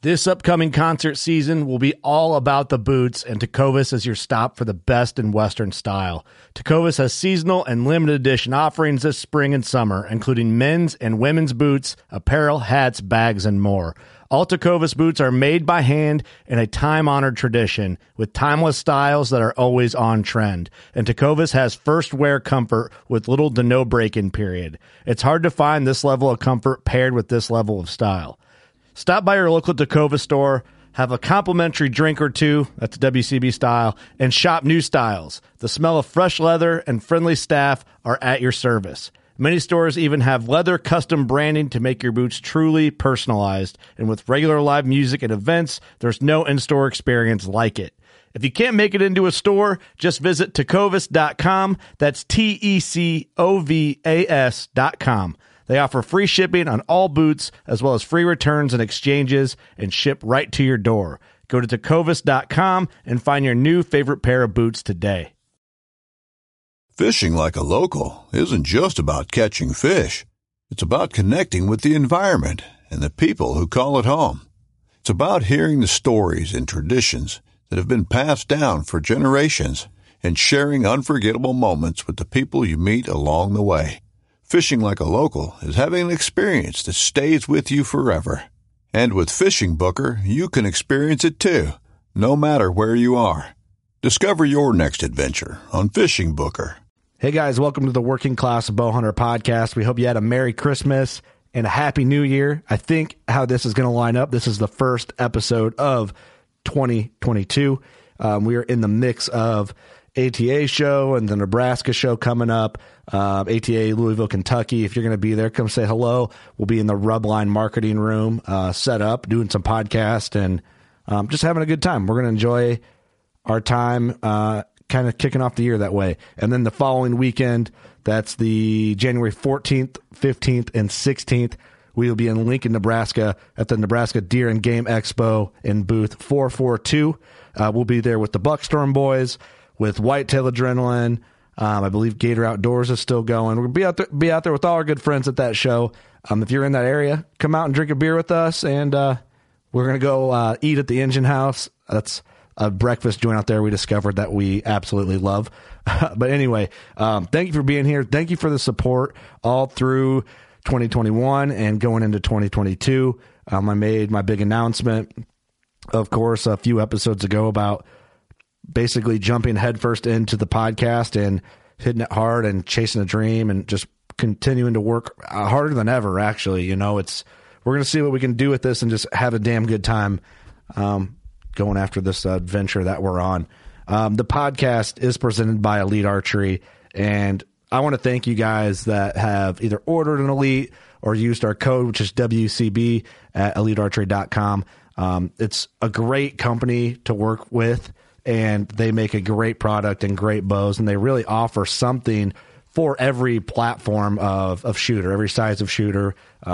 This upcoming concert season will be all about the boots, and Tecovas is your stop for the best in Western style. Tecovas has seasonal and limited edition offerings this spring and summer, including men's and women's boots, apparel, hats, bags, and more. All Tecovas boots are made by hand in a time-honored tradition with timeless styles that are always on trend. And Tecovas has first wear comfort with little to no break-in period. It's hard to find this level of comfort paired with this level of style. Stop by your local Tecovas store, have a complimentary drink or two, that's WCB style, and shop new styles. The smell of fresh leather and friendly staff are at your service. Many stores even have leather custom branding to make your boots truly personalized. And with regular live music and events, there's no in-store experience like it. If you can't make it into a store, just visit tecovas.com. That's TECOVAS.com. They offer free shipping on all boots, as well as free returns and exchanges, and ship right to your door. Go to tecovas.com and find your new favorite pair of boots today. Fishing like a local isn't just about catching fish. It's about connecting with the environment and the people who call it home. It's about hearing the stories and traditions that have been passed down for generations and sharing unforgettable moments with the people you meet along the way. Fishing like a local is having an experience that stays with you forever. And with Fishing Booker, you can experience it too, no matter where you are. Discover your next adventure on Fishing Booker. Hey guys, welcome to the Working Class Bowhunter podcast. We hope you had a Merry Christmas and a Happy New Year. I think how this is going to line up, this is the first episode of 2022. We are in the mix of ATA show and the Nebraska show coming up. ATA Louisville, Kentucky. If you're going to be there, come say hello. We'll be in the Rubline marketing room, set up, doing some podcast and just having a good time. We're going to enjoy our time, kind of kicking off the year that way. And then the following weekend, that's the January 14th, 15th, and 16th. We will be in Lincoln, Nebraska at the Nebraska Deer and Game Expo in booth 442. We'll be there with the Buckstorm boys, with Whitetail Adrenaline. I believe Gator Outdoors is still going. We'll be out there with all our good friends at that show. If you're in that area, come out and drink a beer with us, and we're going to go eat at the Engine House. That's a breakfast joint out there we discovered that we absolutely love. But anyway, thank you for being here. Thank you for the support all through 2021 and going into 2022. I made my big announcement, of course, a few episodes ago about basically jumping headfirst into the podcast and hitting it hard and chasing a dream and just continuing to work harder than ever. Actually, we're going to see what we can do with this and just have a damn good time going after this adventure that we're on. The podcast is presented by Elite Archery, and I want to thank you guys that have either ordered an Elite or used our code, which is WCB at EliteArchery.com. It's a great company to work with, and they make a great product and great bows, and they really offer something for every platform of shooter, every size of shooter.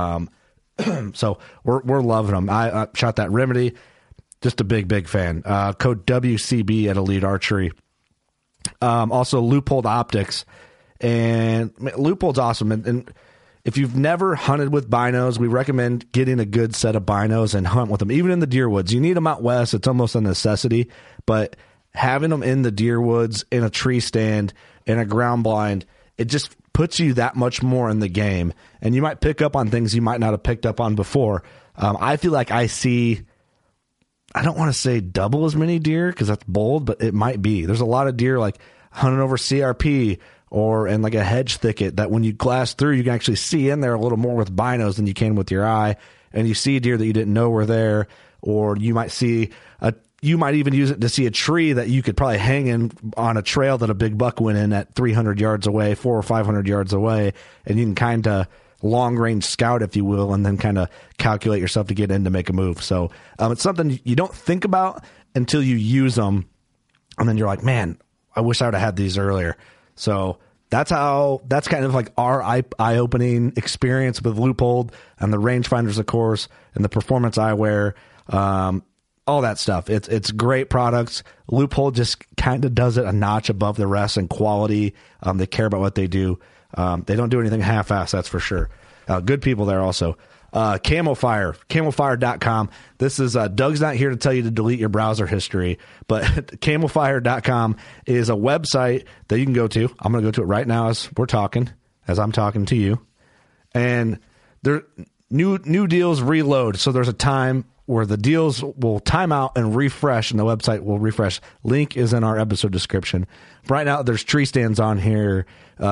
So we're loving them. I shot that Remedy. Just a big fan. Code WCB at Elite Archery. Also, Loophole Optics. And Loophole's awesome. And if you've never hunted with binos, we recommend getting a good set of binos and hunt with them. Even in the deer woods. You need them out west. It's almost a necessity. But having them in the deer woods, in a tree stand, in a ground blind, it just puts you that much more in the game. And you might pick up on things you might not have picked up on before. I feel like I see, I don't want to say double as many deer because that's bold, but it might be. There's a lot of deer like hunting over CRP or in like a hedge thicket that when you glass through, you can actually see in there a little more with binos than you can with your eye. And you see deer that you didn't know were there, or you might see you might even use it to see a tree that you could probably hang in on a trail that a big buck went in at 300 yards away, 400 or 500 yards away. And you can kind of long range scout, if you will, and then kind of calculate yourself to get in to make a move. So it's something you don't think about until you use them. And then you're like, man, I wish I would have had these earlier. So that's kind of like our eye-opening experience with Loophole and the rangefinders, of course, and the performance eyewear, all that stuff. It's great products. Loophole just kind of does it a notch above the rest in quality. They care about what they do. They don't do anything half-assed, that's for sure. Good people there also. Camofire.com. This is Doug's not here to tell you to delete your browser history, but Camofire.com is a website that you can go to. I'm going to go to it right now as I'm talking to you. And there new deals reload. So there's a time where the deals will time out and refresh, and the website will refresh. Link is in our episode description. Right now, there's tree stands on here,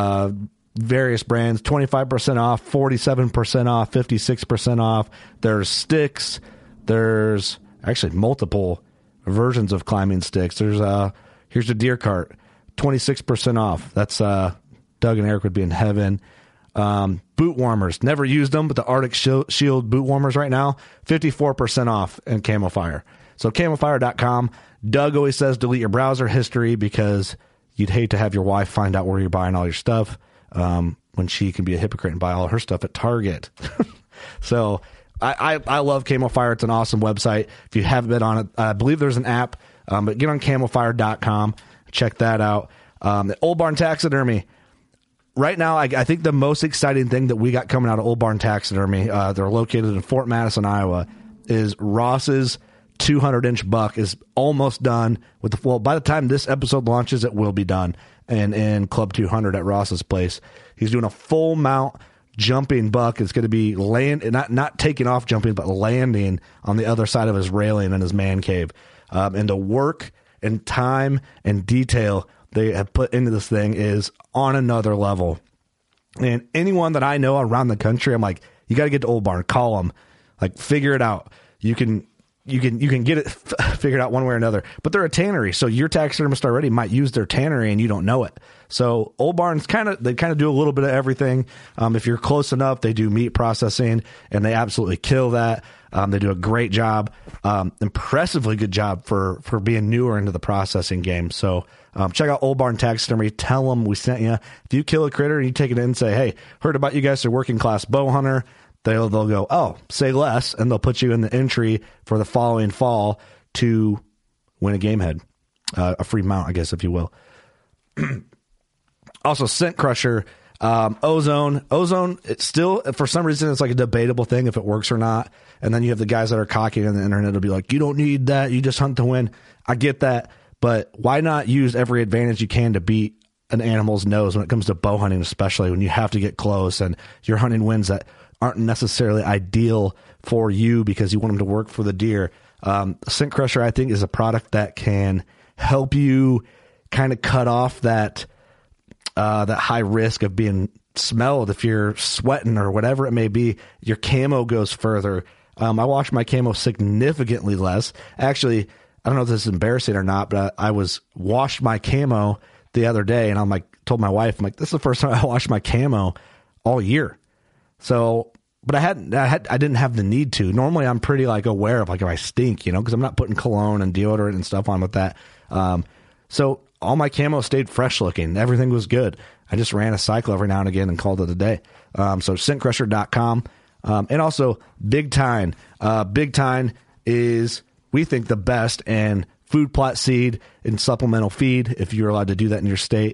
various brands, 25% off, 47% off, 56% off. There's sticks. There's actually multiple versions of climbing sticks. There's here's a deer cart, 26% off. That's Doug and Eric would be in heaven. Boot warmers, never used them, but the Arctic Shield boot warmers right now, 54% off in Camofire. So Camofire.com. Doug always says delete your browser history because you'd hate to have your wife find out where you're buying all your stuff when she can be a hypocrite and buy all her stuff at Target. So I love Camofire. It's an awesome website. If you haven't been on it, I believe there's an app, but get on Camofire.com. Check that out. The Old Barn Taxidermy. Right now, I think the most exciting thing that we got coming out of Old Barn Taxidermy, they're located in Fort Madison, Iowa, is Ross's 200-inch buck is almost done. By the time this episode launches, it will be done. And in Club 200 at Ross's place, he's doing a full mount jumping buck. It's going to be not taking off jumping, but landing on the other side of his railing in his man cave. And the work and time and detail they have put into this thing is on another level. And anyone that I know around the country, I'm like, you got to get to Old Barn, call them, like figure it out. You can get it figured out one way or another, but they're a tannery. So your taxidermist already might use their tannery and you don't know it. So Old Barn's they kind of do a little bit of everything. If you're close enough, they do meat processing and they absolutely kill that. They do a great job, impressively good job for being newer into the processing game. So check out Old Barn Taxidermy. Tell them we sent you. If you kill a critter and you take it in and say, hey, heard about you guys are working class bow hunter, they'll go, oh, say less, and they'll put you in the entry for the following fall to win a game head, a free mount, I guess, if you will. Also, Scent Crusher. Ozone, it's still, for some reason, it's like a debatable thing if it works or not. And then you have the guys that are cocky on the internet will be like, you don't need that. You just hunt to win. I get that. But why not use every advantage you can to beat an animal's nose when it comes to bow hunting, especially when you have to get close and you're hunting winds that aren't necessarily ideal for you because you want them to work for the deer. Scent Crusher, I think, is a product that can help you kind of cut off that high risk of being smelled if you're sweating or whatever it may be. Your camo goes further. I wash my camo significantly less. Actually, I don't know if this is embarrassing or not, but I washed my camo the other day, and told my wife, this is the first time I washed my camo all year. So, but I didn't have the need to. Normally, I'm pretty aware of if I stink, because I'm not putting cologne and deodorant and stuff on with that. So all my camo stayed fresh looking. Everything was good. I just ran a cycle every now and again and called it a day. So scentcrusher.com. And also Big Tine. Big Tine is, we think, the best and food plot seed and supplemental feed, if you're allowed to do that in your state.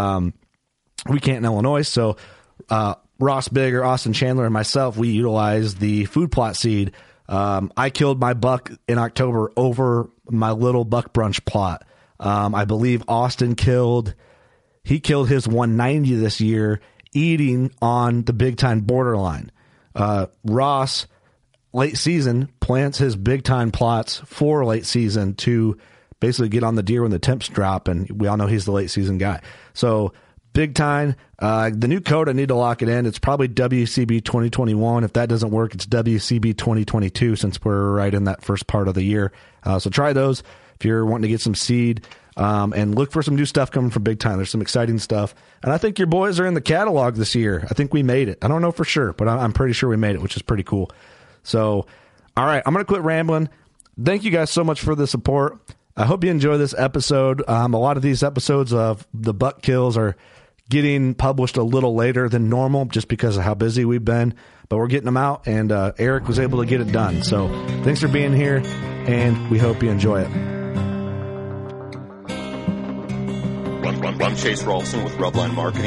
We can't in Illinois. So, Ross Bigger, Austin Chandler, and myself, we utilize the food plot seed. I killed my buck in October over my little buck brunch plot. I believe Austin killed his 190 this year eating on the Big Time borderline. Ross, late season, plants his Big Time plots for late season to basically get on the deer when the temps drop, and we all know he's the late season guy. So Big Time, the new code, I need to lock it in. It's probably WCB 2021. If that doesn't work, it's WCB 2022 since we're right in that first part of the year. So try those if you're wanting to get some seed, and look for some new stuff coming from Big Time. There's some exciting stuff. And I think your boys are in the catalog this year. I think we made it. I don't know for sure, but I'm pretty sure we made it, which is pretty cool. So, all right, I'm going to quit rambling. Thank you guys so much for the support. I hope you enjoy this episode. A lot of these episodes of the buck kills are getting published a little later than normal just because of how busy we've been, but we're getting them out, and Eric was able to get it done. So thanks for being here, and we hope you enjoy it. I'm Chase Rolfson with Rubline Marketing.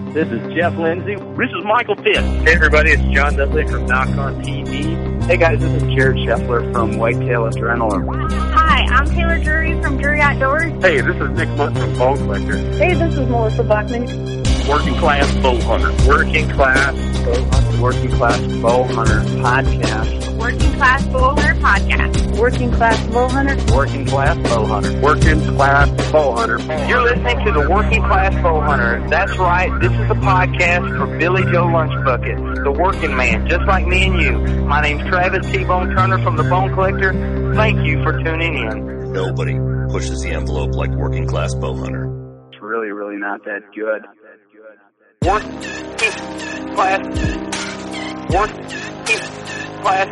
This is Jeff Lindsay. This is Michael Pitt. Hey everybody, it's John Dudley from Knock on TV. Hey guys, this is Jared Scheffler from Whitetail Adrenaline. Hi, I'm Taylor Drury from Drury Outdoors. Hey, this is Nick Munt from Bone Collector. Hey, this is Melissa Buckman. Working Class Bow Hunter. Working Class Bow Hunter. Working Class Bow Hunter Podcast. Working Class Bow Hunter Podcast. Working Class Bow Hunter. Working Class Bow Hunter. Working Class Bow Hunter. You're listening to the Working Class Bow Hunter. That's right. This is the podcast for Billy Joe Lunchbucket, the working man, just like me and you. My name's Travis T-Bone Turner from the Bone Collector. Thank you for tuning in. Nobody pushes the envelope like Working Class Bow Hunter. It's really, really not that good. Working Class. Working Class.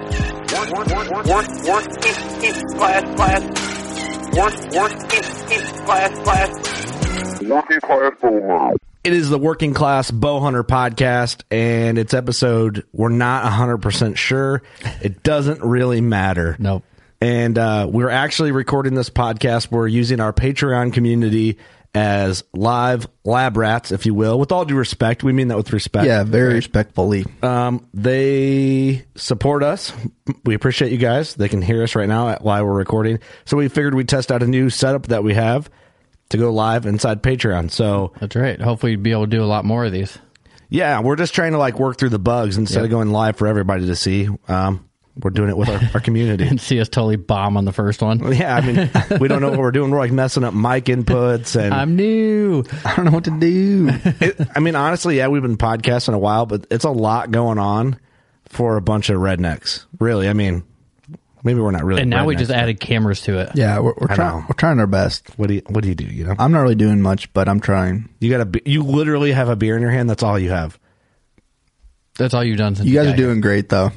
Working Class Bow Hunter. It is the Working Class Bow Hunter Podcast, and it's episode we're not 100% sure. It doesn't really matter. Nope. And we're actually recording this podcast. We're using our Patreon community as live lab rats, if you will. With all due respect, we mean that with respect. Yeah, very respectfully. They support us. We appreciate you guys. They can hear us right now while we're recording. So we figured we'd test out a new setup that we have to go live inside Patreon. So That's right. Hopefully you'd be able to do a lot more of these. yeah, we're just trying to like work through the bugs instead of going live for everybody to see. We're doing it with our community. And see us totally bomb on the first one. Yeah, I mean, we don't know what we're doing. We're like messing up mic inputs, and I'm new. I don't know what to do. I mean, honestly, yeah, we've been podcasting a while, but it's a lot going on for a bunch of rednecks. Really, I mean, maybe we're not really. And now we rednecks, just but added cameras to it. Yeah, we're I trying. know. We're trying our best. What do you do? You know, I'm not really doing much, but I'm trying. you literally have a beer in your hand. That's all you have. That's all you've done since You guys got are doing great, though.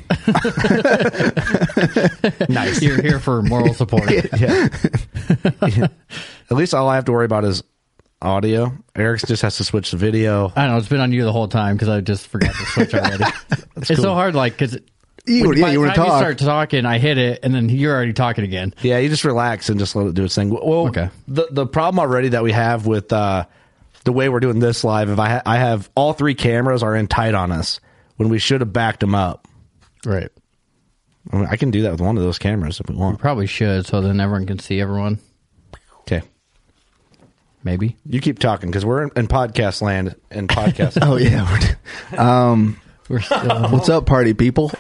Nice. here. You're here for moral support. Yeah. At least all I have to worry about is audio. Eric just has to switch the video. I don't know. It's been on you the whole time because I just forgot to switch already. It's cool. so hard, like, because You by the want to time you talk? start talking, I hit it, and then you're already talking again. Yeah, you just relax and just let it do its thing. Well, Okay. The problem already that we have with the way we're doing this live, if I have all three cameras are in tight on us when we should have backed them up. Right. I mean, I can do that with one of those cameras if we want. Probably should, so then everyone can see everyone. Okay, Maybe. you keep talking because we're in podcast land and podcast. Oh yeah. We're still. What's up, party people?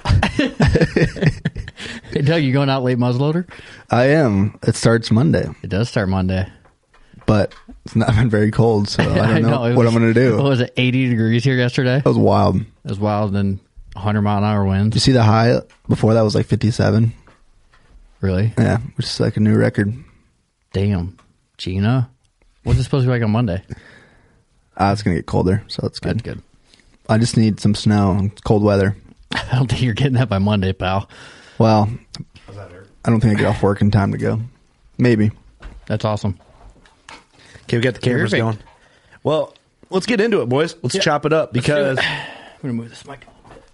Hey, Doug, you going out late muzzleloader? I am. It starts Monday, It does start Monday. but it's not been very cold, so I don't know it what was- I'm going to do. What was it, 80 degrees here yesterday? That was wild. Did It was wild, and 100-mile-an-hour winds. you see the high before that was like 57? Really? Yeah, which is like a new record. Damn. Gina? What's it supposed to be like on Monday? It's going to get colder, so it's good. That's good. I just need some snow and cold weather. I don't think you're getting that by Monday, pal. Well, I don't think I get off work in time to go. Maybe. That's awesome. Okay, we got the cameras Perfect. going. Well, let's get into it, boys. Let's chop it up because I'm going to move this mic.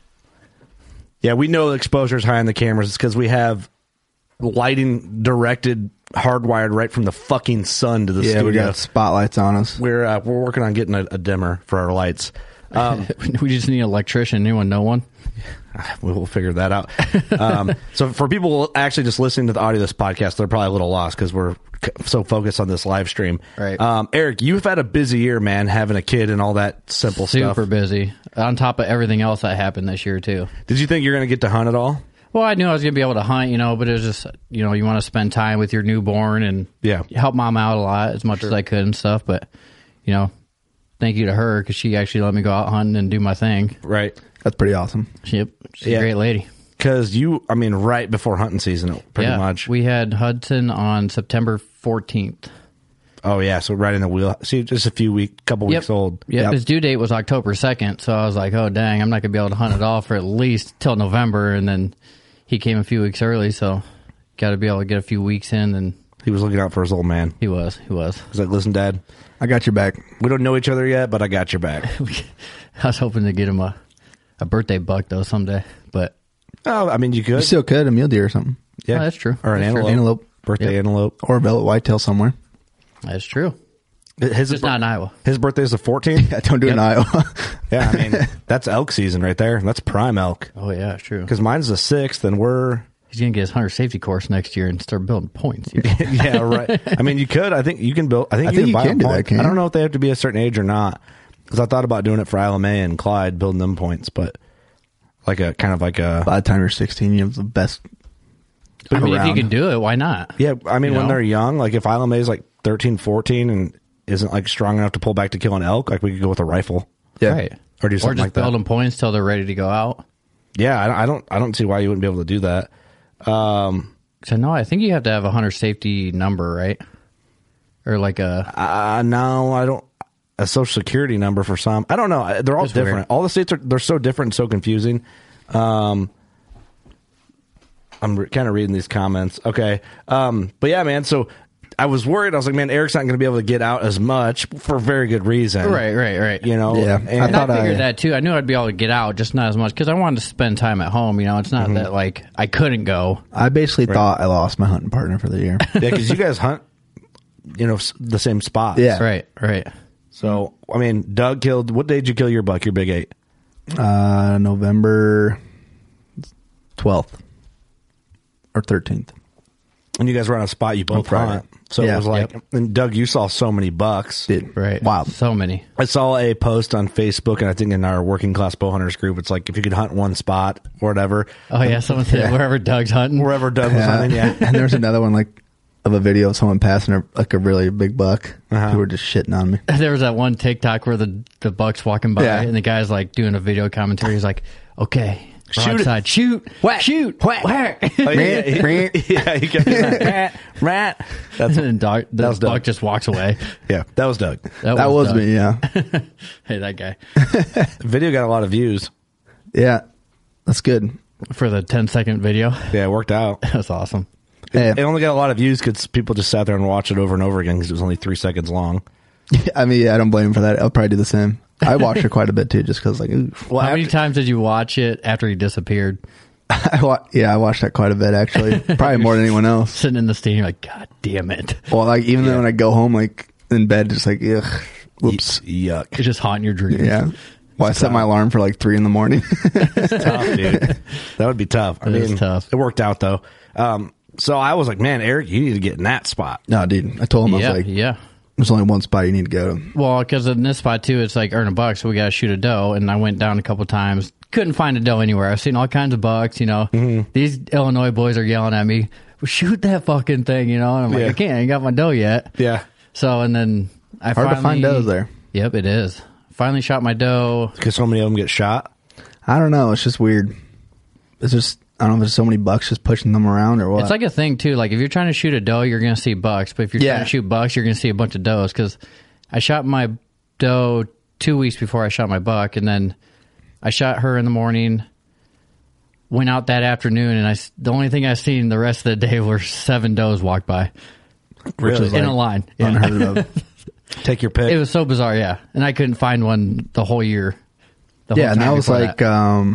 yeah, we know the exposure is high on the cameras. It's because we have lighting directed, hardwired right from the fucking sun to the Yeah, studio. we got spotlights on us. We're working on getting a dimmer for our lights. We just need an electrician. Anyone know one? We'll figure that out. So for people actually just listening to the audio of this podcast, they're probably a little lost because we're so focused on this live stream. Right. Eric, you've had a busy year, man, having a kid and all that simple stuff. Super busy. On top of everything else that happened this year, too. Did you think you're going to get to hunt at all? Well, I knew I was going to be able to hunt, but it was just, you want to spend time with your newborn and Yeah. help mom out a lot as much as I could and stuff. But, thank you to her because she actually let me go out hunting and do my thing. Right. That's pretty awesome. Yep. She's Yeah. a great lady. Because right before hunting season, pretty much. We had Hudson on September 14th. Oh, yeah. So right in the wheel. See, just couple weeks old. Yep. His due date was October 2nd. So I was like, oh, dang, I'm not going to be able to hunt it all for at least till November. And then he came a few weeks early. So got to be able to get a few weeks in. And He was looking out for his old man. he was. He's like, listen, Dad, I got your back. we don't know each other yet, but I got your back. I was hoping to get him a birthday buck, though, someday. But Oh, I mean, you could. You still could, a mule deer or something. Yeah. Oh, that's true. Or an That's true. antelope. Antelope. Birthday Yep. antelope. Or a velvet whitetail somewhere. That's true. His Just not in Iowa. His birthday's the 14th. I don't do it in Iowa. Yeah, I mean that's elk season right there. That's prime elk. Oh yeah, true. Because mine's the 6th, and we're He's gonna get his hunter safety course next year and start building points. You know? yeah, right. I mean, you could. I think you can build. I think you can buy can do points. that, can't I you? don't know if they have to be a certain age or not. Because I thought about doing it for Isla May and Clyde, building them points, but like a kind of like a. By the time you're 16, you have the best. I mean, if you around. can do it, why not? Yeah, I mean, You when know? they're young, like if Isla May's like 13, 14 and isn't like strong enough to pull back to kill an elk, like we could go with a rifle. Yeah. Right. Or do something just like that. build them points till they're ready to go out. Yeah, I don't see why you wouldn't be able to do that. So no, I think you have to have a hunter safety number, right? Or like a No, I don't. A social security number for some. I don't know. They're all Just different. weird. All the states they're so different and so confusing. I'm kind of reading these comments. Okay. But yeah, man. So I was worried. I was like, man, Eric's not going to be able to get out as much for very good reason. right. You know? Yeah. And I thought I figured that too. I knew I'd be able to get out, just not as much because I wanted to spend time at home. You know, it's not that like I couldn't go. I basically thought I lost my hunting partner for the year. yeah, because you guys hunt, you know, the same spots. Yeah. Right. So, I mean, Doug killed, what day did you kill your buck, your big 8? November 12th or 13th. And you guys were on a spot you both Friday. hunt. So Yeah. it was like, Yep. and Doug, you saw so many bucks. Dude, Right. wild. So many. I saw a post on Facebook, and I think in our working class bow hunters group, it's like if you could hunt one spot or whatever, Oh yeah, someone said wherever Doug's hunting. wherever Doug was hunting, yeah. And there's another one like of a video of someone passing like a really big buck Uh-huh. who were just shitting on me. There was that one TikTok where the buck's walking by Yeah. and the guy's like doing a video commentary. He's like, "Okay, Shoot it. broadside, shoot, Whack. shoot, whack." Oh, yeah, he kept doing that. Rat. That's And dog, the That was Doug. buck just walks away. yeah, that was Doug. That was Doug. me, yeah. Hey, that guy The video got a lot of views. Yeah. That's good. for the 10-second video. Yeah, it worked out. That's awesome. Hey, It only got a lot of views because people just sat there and watched it over and over again because it was only 3 seconds long. I mean, yeah, I don't blame him for that. I'll probably do the same. I watched it quite a bit too, just because, like, oof. Well, How many times did you watch it after he disappeared? I watched that quite a bit actually, probably more than anyone else. Sitting in the stand, you're like, God damn it. Well, like even then when I go home, like in bed, just like, ugh, whoops, Yuck. It's just haunting your dreams. yeah. Well, I set my alarm for like 3 a.m. It's tough, dude. That would be tough. I It mean, is tough. It worked out though. So I was like, man, Eric, you need to get in that spot. No, dude, I told him I was like, yeah. there's only one spot you need to go to. Well, because in this spot too, it's like earn a buck, so we got to shoot a doe. And I went down a couple times, couldn't find a doe anywhere. I've seen all kinds of bucks. You know, these Illinois boys are yelling at me, well, "Shoot that fucking thing!" You know, and I'm like, Yeah. I can't. I ain't got my doe yet. Yeah. So and then I Hard to finally, find does there. Yep, it is. Finally shot my doe. Because so many of them get shot. I don't know. It's just weird. It's just I don't know if there's so many bucks just pushing them around or what. It's like a thing too. Like if you're trying to shoot a doe, you're going to see bucks. But if you're Yeah. trying to shoot bucks, you're going to see a bunch of does. Because I shot my doe 2 weeks before I shot my buck, and then I shot her in the morning. Went out that afternoon, and the only thing I seen the rest of the day were 7 does walk by Which is in like a line. Yeah. unheard of. take your pick. It was so bizarre, yeah. And I couldn't find one the whole year. The whole Yeah, and time that was before like,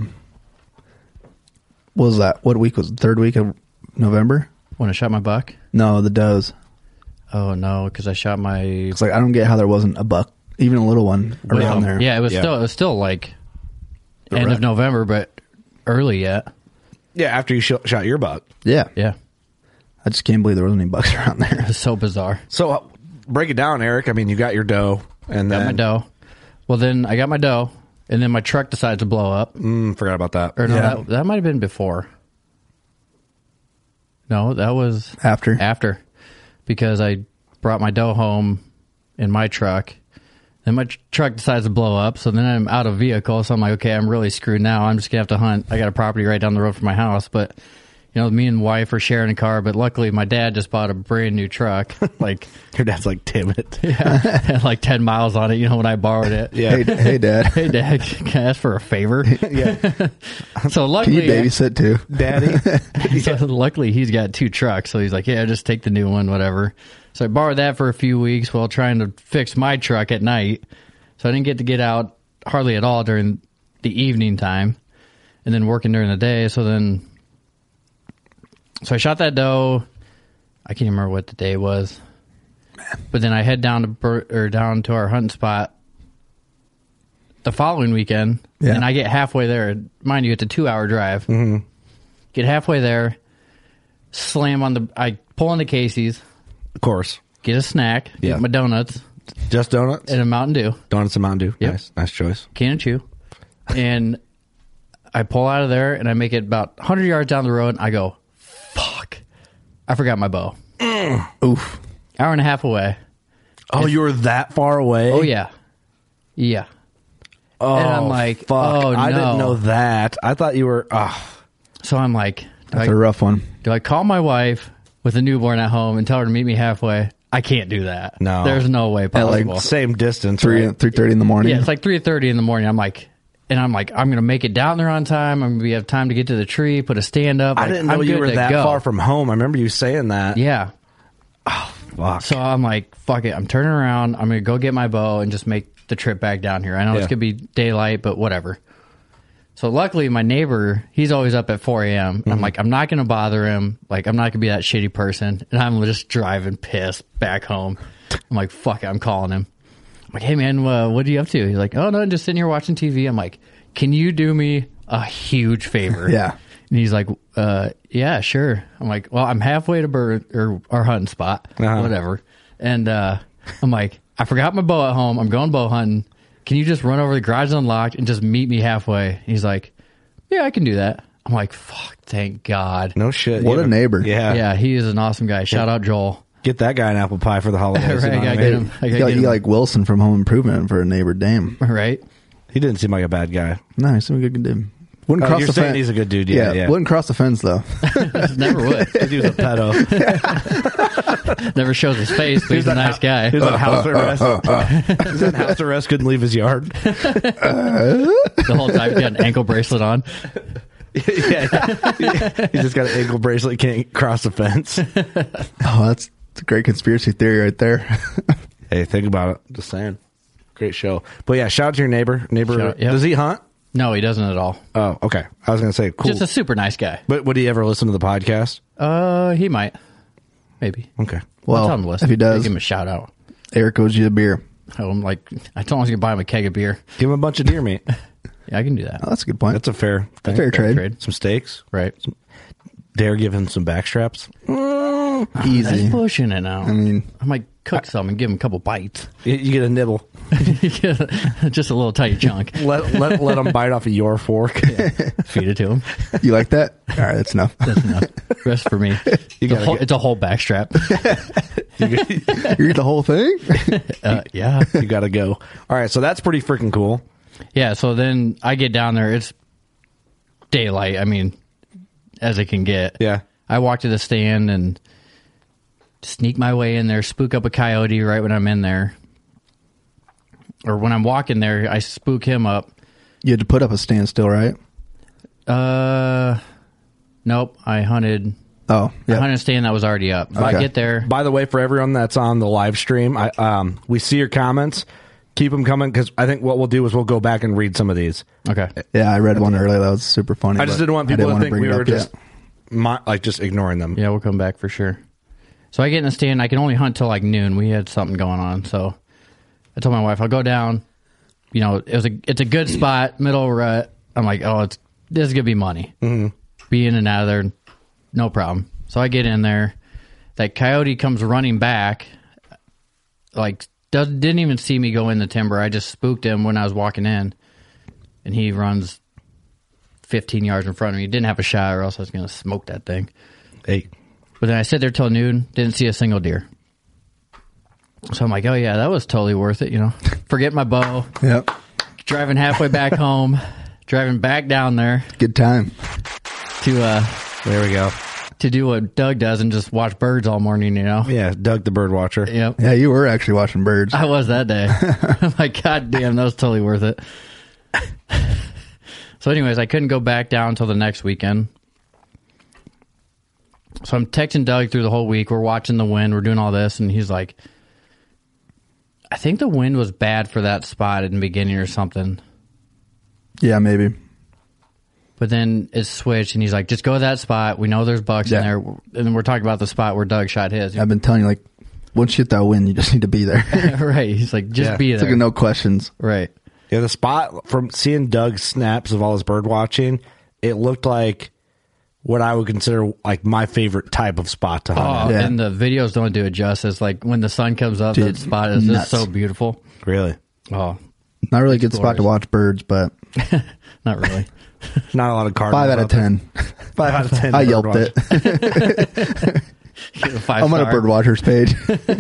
what was that? What week was it? 3rd week of November? when I shot my buck. No, the does. Oh no, because I shot my It's like I don't get how there wasn't a buck, even a little one around there. Yeah, it was still like end of November, but early yet. Yeah, after you shot your buck. yeah. Yeah, I just can't believe there wasn't any bucks around there. it was so bizarre. So break it down, Eric. I mean, you got your doe, and Got then my doe. Well, then I got my doe, and then my truck decided to blow up. Forgot about that. Or no, Yeah. that might have been before. No, that was After. because I brought my doe home in my truck. Then my truck decides to blow up, so then I'm out of vehicle. So I'm like, okay, I'm really screwed now. I'm just gonna have to hunt. I got a property right down the road from my house, but you know, me and wife are sharing a car. But luckily, my dad just bought a brand new truck, like Your dad's like, damn it. had like 10 miles on it. You know, when I borrowed it. Yeah. Hey, Dad. Hey, Dad, can I ask for a favor? Yeah. So Can luckily, you babysit too? Daddy. so luckily he's got 2 trucks, so he's like, yeah, just take the new one, whatever. So I borrowed that for a few weeks while trying to fix my truck at night. So I didn't get out hardly at all during the evening time, and then working during the day. So I shot that doe. I can't even remember what the day was. But then I head down to our hunting spot the following weekend, and I get halfway there. Mind you, it's a 2-hour drive. Mm-hmm. Get halfway there, I pull into Casey's. Of course. Get a snack. Yeah. Get my donuts. Just donuts? And a Mountain Dew. Donuts and Mountain Dew. Yep. Nice choice. Can of chew. And I pull out of there, and I make it about 100 yards down the road, and I go, fuck. I forgot my bow. Oof. Hour and a half away. Oh, you were that far away? Oh, yeah. Yeah. Oh, and I'm like, fuck. oh, no. I didn't know that. I thought you were... So I'm like... That's a rough one. Do I call my wife with a newborn at home and tell her to meet me halfway? I can't do that. No. There's no way possible. Like same distance, 3:30 in the morning. Yeah, it's like 3:30 in the morning. I'm like, I'm going to make it down there on time. I'm going to have time to get to the tree, put a stand up. I didn't know you were that far from home. I remember you saying that. Yeah. Oh, fuck. So I'm like, fuck it. I'm turning around. I'm going to go get my bow and just make the trip back down here. I know it's going to be daylight, but whatever. So luckily, my neighbor, he's always up at 4 a.m. I'm like, I'm not going to bother him. Like, I'm not going to be that shitty person. And I'm just driving pissed back home. I'm like, fuck it. I'm calling him. I'm like, hey, man, what are you up to? He's like, oh, no, just sitting here watching TV. I'm like, can you do me a huge favor? Yeah. And he's like, yeah, sure. I'm like, well, I'm halfway to our hunting spot, whatever. And I'm like, I forgot my bow at home. I'm going bow hunting. Can you just run over the garage unlocked and just meet me halfway? And he's like, yeah, I can do that. I'm like, fuck, thank God. No shit. What a neighbor. Yeah. Yeah, he is an awesome guy. Shout out Joel. Get that guy an apple pie for the holidays. Right, I gotta get him. You like Wilson from Home Improvement for a neighbor. Damn. Right? He didn't seem like a bad guy. No, he's a good dude. Wouldn't cross you're the saying fence. He's a good dude. Yeah. Wouldn't cross the fence, though. Never would. He was a pedo. Never shows his face, but he's a nice guy. He was on house arrest. He was on house arrest, couldn't leave his yard. The whole time he got an ankle bracelet on. Yeah. He just got an ankle bracelet, can't cross the fence. Oh, that's a great conspiracy theory right there. Hey, think about it. Just saying. Great show. But yeah, shout out to your neighbor. Does he hunt? No, he doesn't at all. Oh, okay. I was going to say, cool. Just a super nice guy. But would he ever listen to the podcast? He might. Maybe. Okay. Well, I'll tell him to listen. if he does, give him a shout out. Eric owes you a beer. I'm like, I told him I was going to buy him a keg of beer. Give him a bunch of deer meat. Yeah, I can do that. Oh, that's a good point. That's a fair thing. Fair trade. Some steaks. Right. Dare give him some backstraps. Easy. That's pushing it now. I mean, I might cook some and give him a couple bites. You get a nibble. Just a little tiny chunk. Let him bite off of your fork. Feed it to him. you like that? All right, that's enough. That's enough. Rest for me. It's a whole backstrap. You eat the whole thing? Yeah. You got to go. All right, so that's pretty freaking cool. Yeah, so then I get down there. It's daylight. I mean, as it can get. Yeah. I walk to the stand and sneak my way in there, spook up a coyote right when I'm in there. Or when I'm walking there, I spook him up. You had to put up a stand still, right? Nope. I hunted. Oh, yeah. I hunted a stand that was already up. So I get there. By the way, for everyone that's on the live stream, we see your comments. Keep them coming, because I think what we'll do is we'll go back and read some of these. Okay. Yeah, I read one earlier that was super funny. I just didn't want people to think we were yet. just ignoring them. Yeah, we'll come back for sure. So I get in the stand. I can only hunt till like noon. We had something going on, so I told my wife I'll go down. You know, it's a good spot, middle rut. I'm like, this is gonna be money. Mm-hmm. Be in and out of there, no problem. So I get in there. That coyote comes running back, like didn't even see me go in the timber. I just spooked him when I was walking in, and he runs 15 yards in front of me. He didn't have a shot, or else I was gonna smoke that thing. Hey. But then I sit there till noon, didn't see a single deer. So I'm like, oh yeah, that was totally worth it, you know. Forget my bow. Yep. Driving halfway back home, driving back down there Good time. to There we go. to do what Doug does and just watch birds all morning, you know. Yeah, Doug the bird watcher. Yep. Yeah, you were actually watching birds. I was that day. I'm like, God damn, that was totally worth it. So anyways, I couldn't go back down until the next weekend. So I'm texting Doug through the whole week. We're watching the wind. We're doing all this. And he's like, I think the wind was bad for that spot in the beginning or something. Yeah, maybe. But then it switched, and he's like, just go to that spot. We know there's bucks in there. And then we're talking about the spot where Doug shot his. I've been telling you, like, once you hit that wind, you just need to be there. Right. He's like, just be It's there. like a no questions. Right. Yeah, the spot from seeing Doug's snaps of all his bird watching, it looked like what I would consider like my favorite type of spot to hunt. Oh, Yeah. and the videos don't do it justice. Like when the sun comes up, Dude, that spot is nuts. just so beautiful. Really? Oh, Not really a good spot to glorious. watch birds, but not really. Not a lot of cardinals. 5 out of 10. 5 out of 10. I bird yelped watching. it. Give it a 5 I'm on a star. bird watchers page.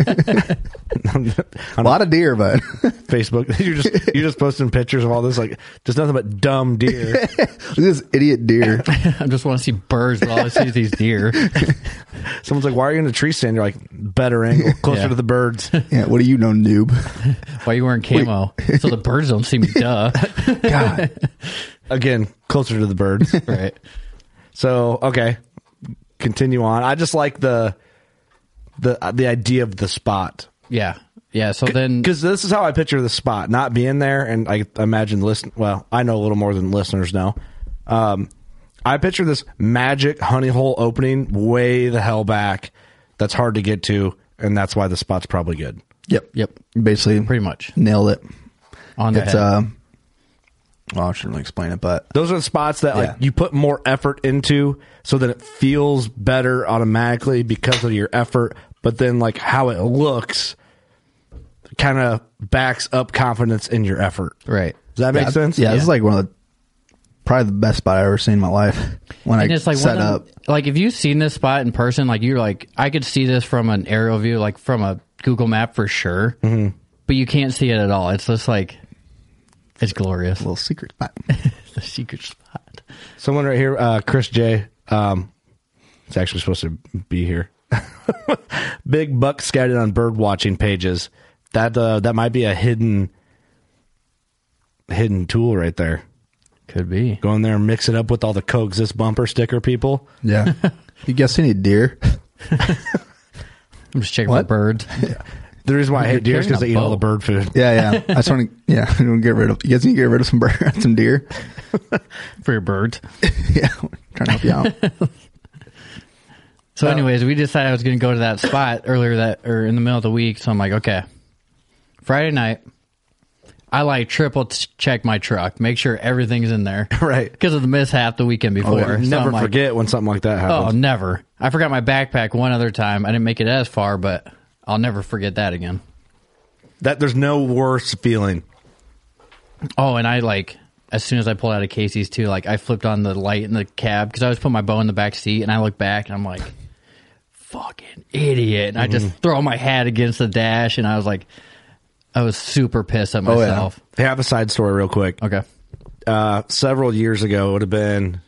A lot of deer, but Facebook. You're just posting pictures of all this, like just nothing but dumb deer. look at this idiot deer. I just want to see birds, but all I see is these deer. Someone's like, "Why are you in a tree stand?" You're like, "Better angle, closer Yeah. to the birds." Yeah, what do you know, noob? Why are you wearing camo? So the birds don't see me. Duh. God. Again, closer to the birds. Right. So okay, continue on. I just like the idea of the spot. Yeah. Yeah. So then, Because this is how I picture the spot, not being there, and I imagine well, I know a little more than listeners know. I picture this magic honey hole opening way the hell back. That's hard to get to, and that's why the spot's probably good. Yep. yep, Basically, pretty much nailed it. on the It's head. well, I shouldn't really explain it, but Those are the spots that Yeah. like you put more effort into, so that it feels better automatically because of your effort. But then, like how it looks, kind of backs up confidence in your effort. Right. Does that make sense? yeah, this is like one of the probably the best spot I've ever seen in my life when And I it's like set one of up. them- like if you've seen this spot in person, like you're like, I could see this from an aerial view, like from a Google map for sure, but you can't see it at all. It's just like, it's glorious. Little secret spot. The secret spot. Someone right here, Chris J. It's actually supposed to be here. Big buck scouted on bird watching pages. That might be a hidden tool right there. Could be. Go in there and mix it up with all the coexist bumper sticker people. Yeah. You guess any deer? I'm just checking What? for birds. The reason why I hate deer is because they eat all the bow. bird food. Yeah. I just want to. Yeah, I want to get rid of. You guys need to get rid of some deer. For your birds. Yeah, trying to help you out. So anyways, we decided I was going to go to that spot or in the middle of the week. So I'm like, okay, Friday night, I like triple check my truck, make sure everything's in there. Right. Because of the mishap the weekend before. So Never I'm like, forget when something like that Oh, happens. never. I forgot my backpack one other time. I didn't make it as far, but I'll never forget that again. There's no worse feeling. Oh, and I like, as soon as I pulled out of Casey's too, like I flipped on the light in the cab because I was putting my bow in the back seat and I look back and I'm like, fucking idiot. And I just throw my hat against the dash and I was like, I was super pissed at myself. I have a side story real quick. Okay. Several years ago, it would have been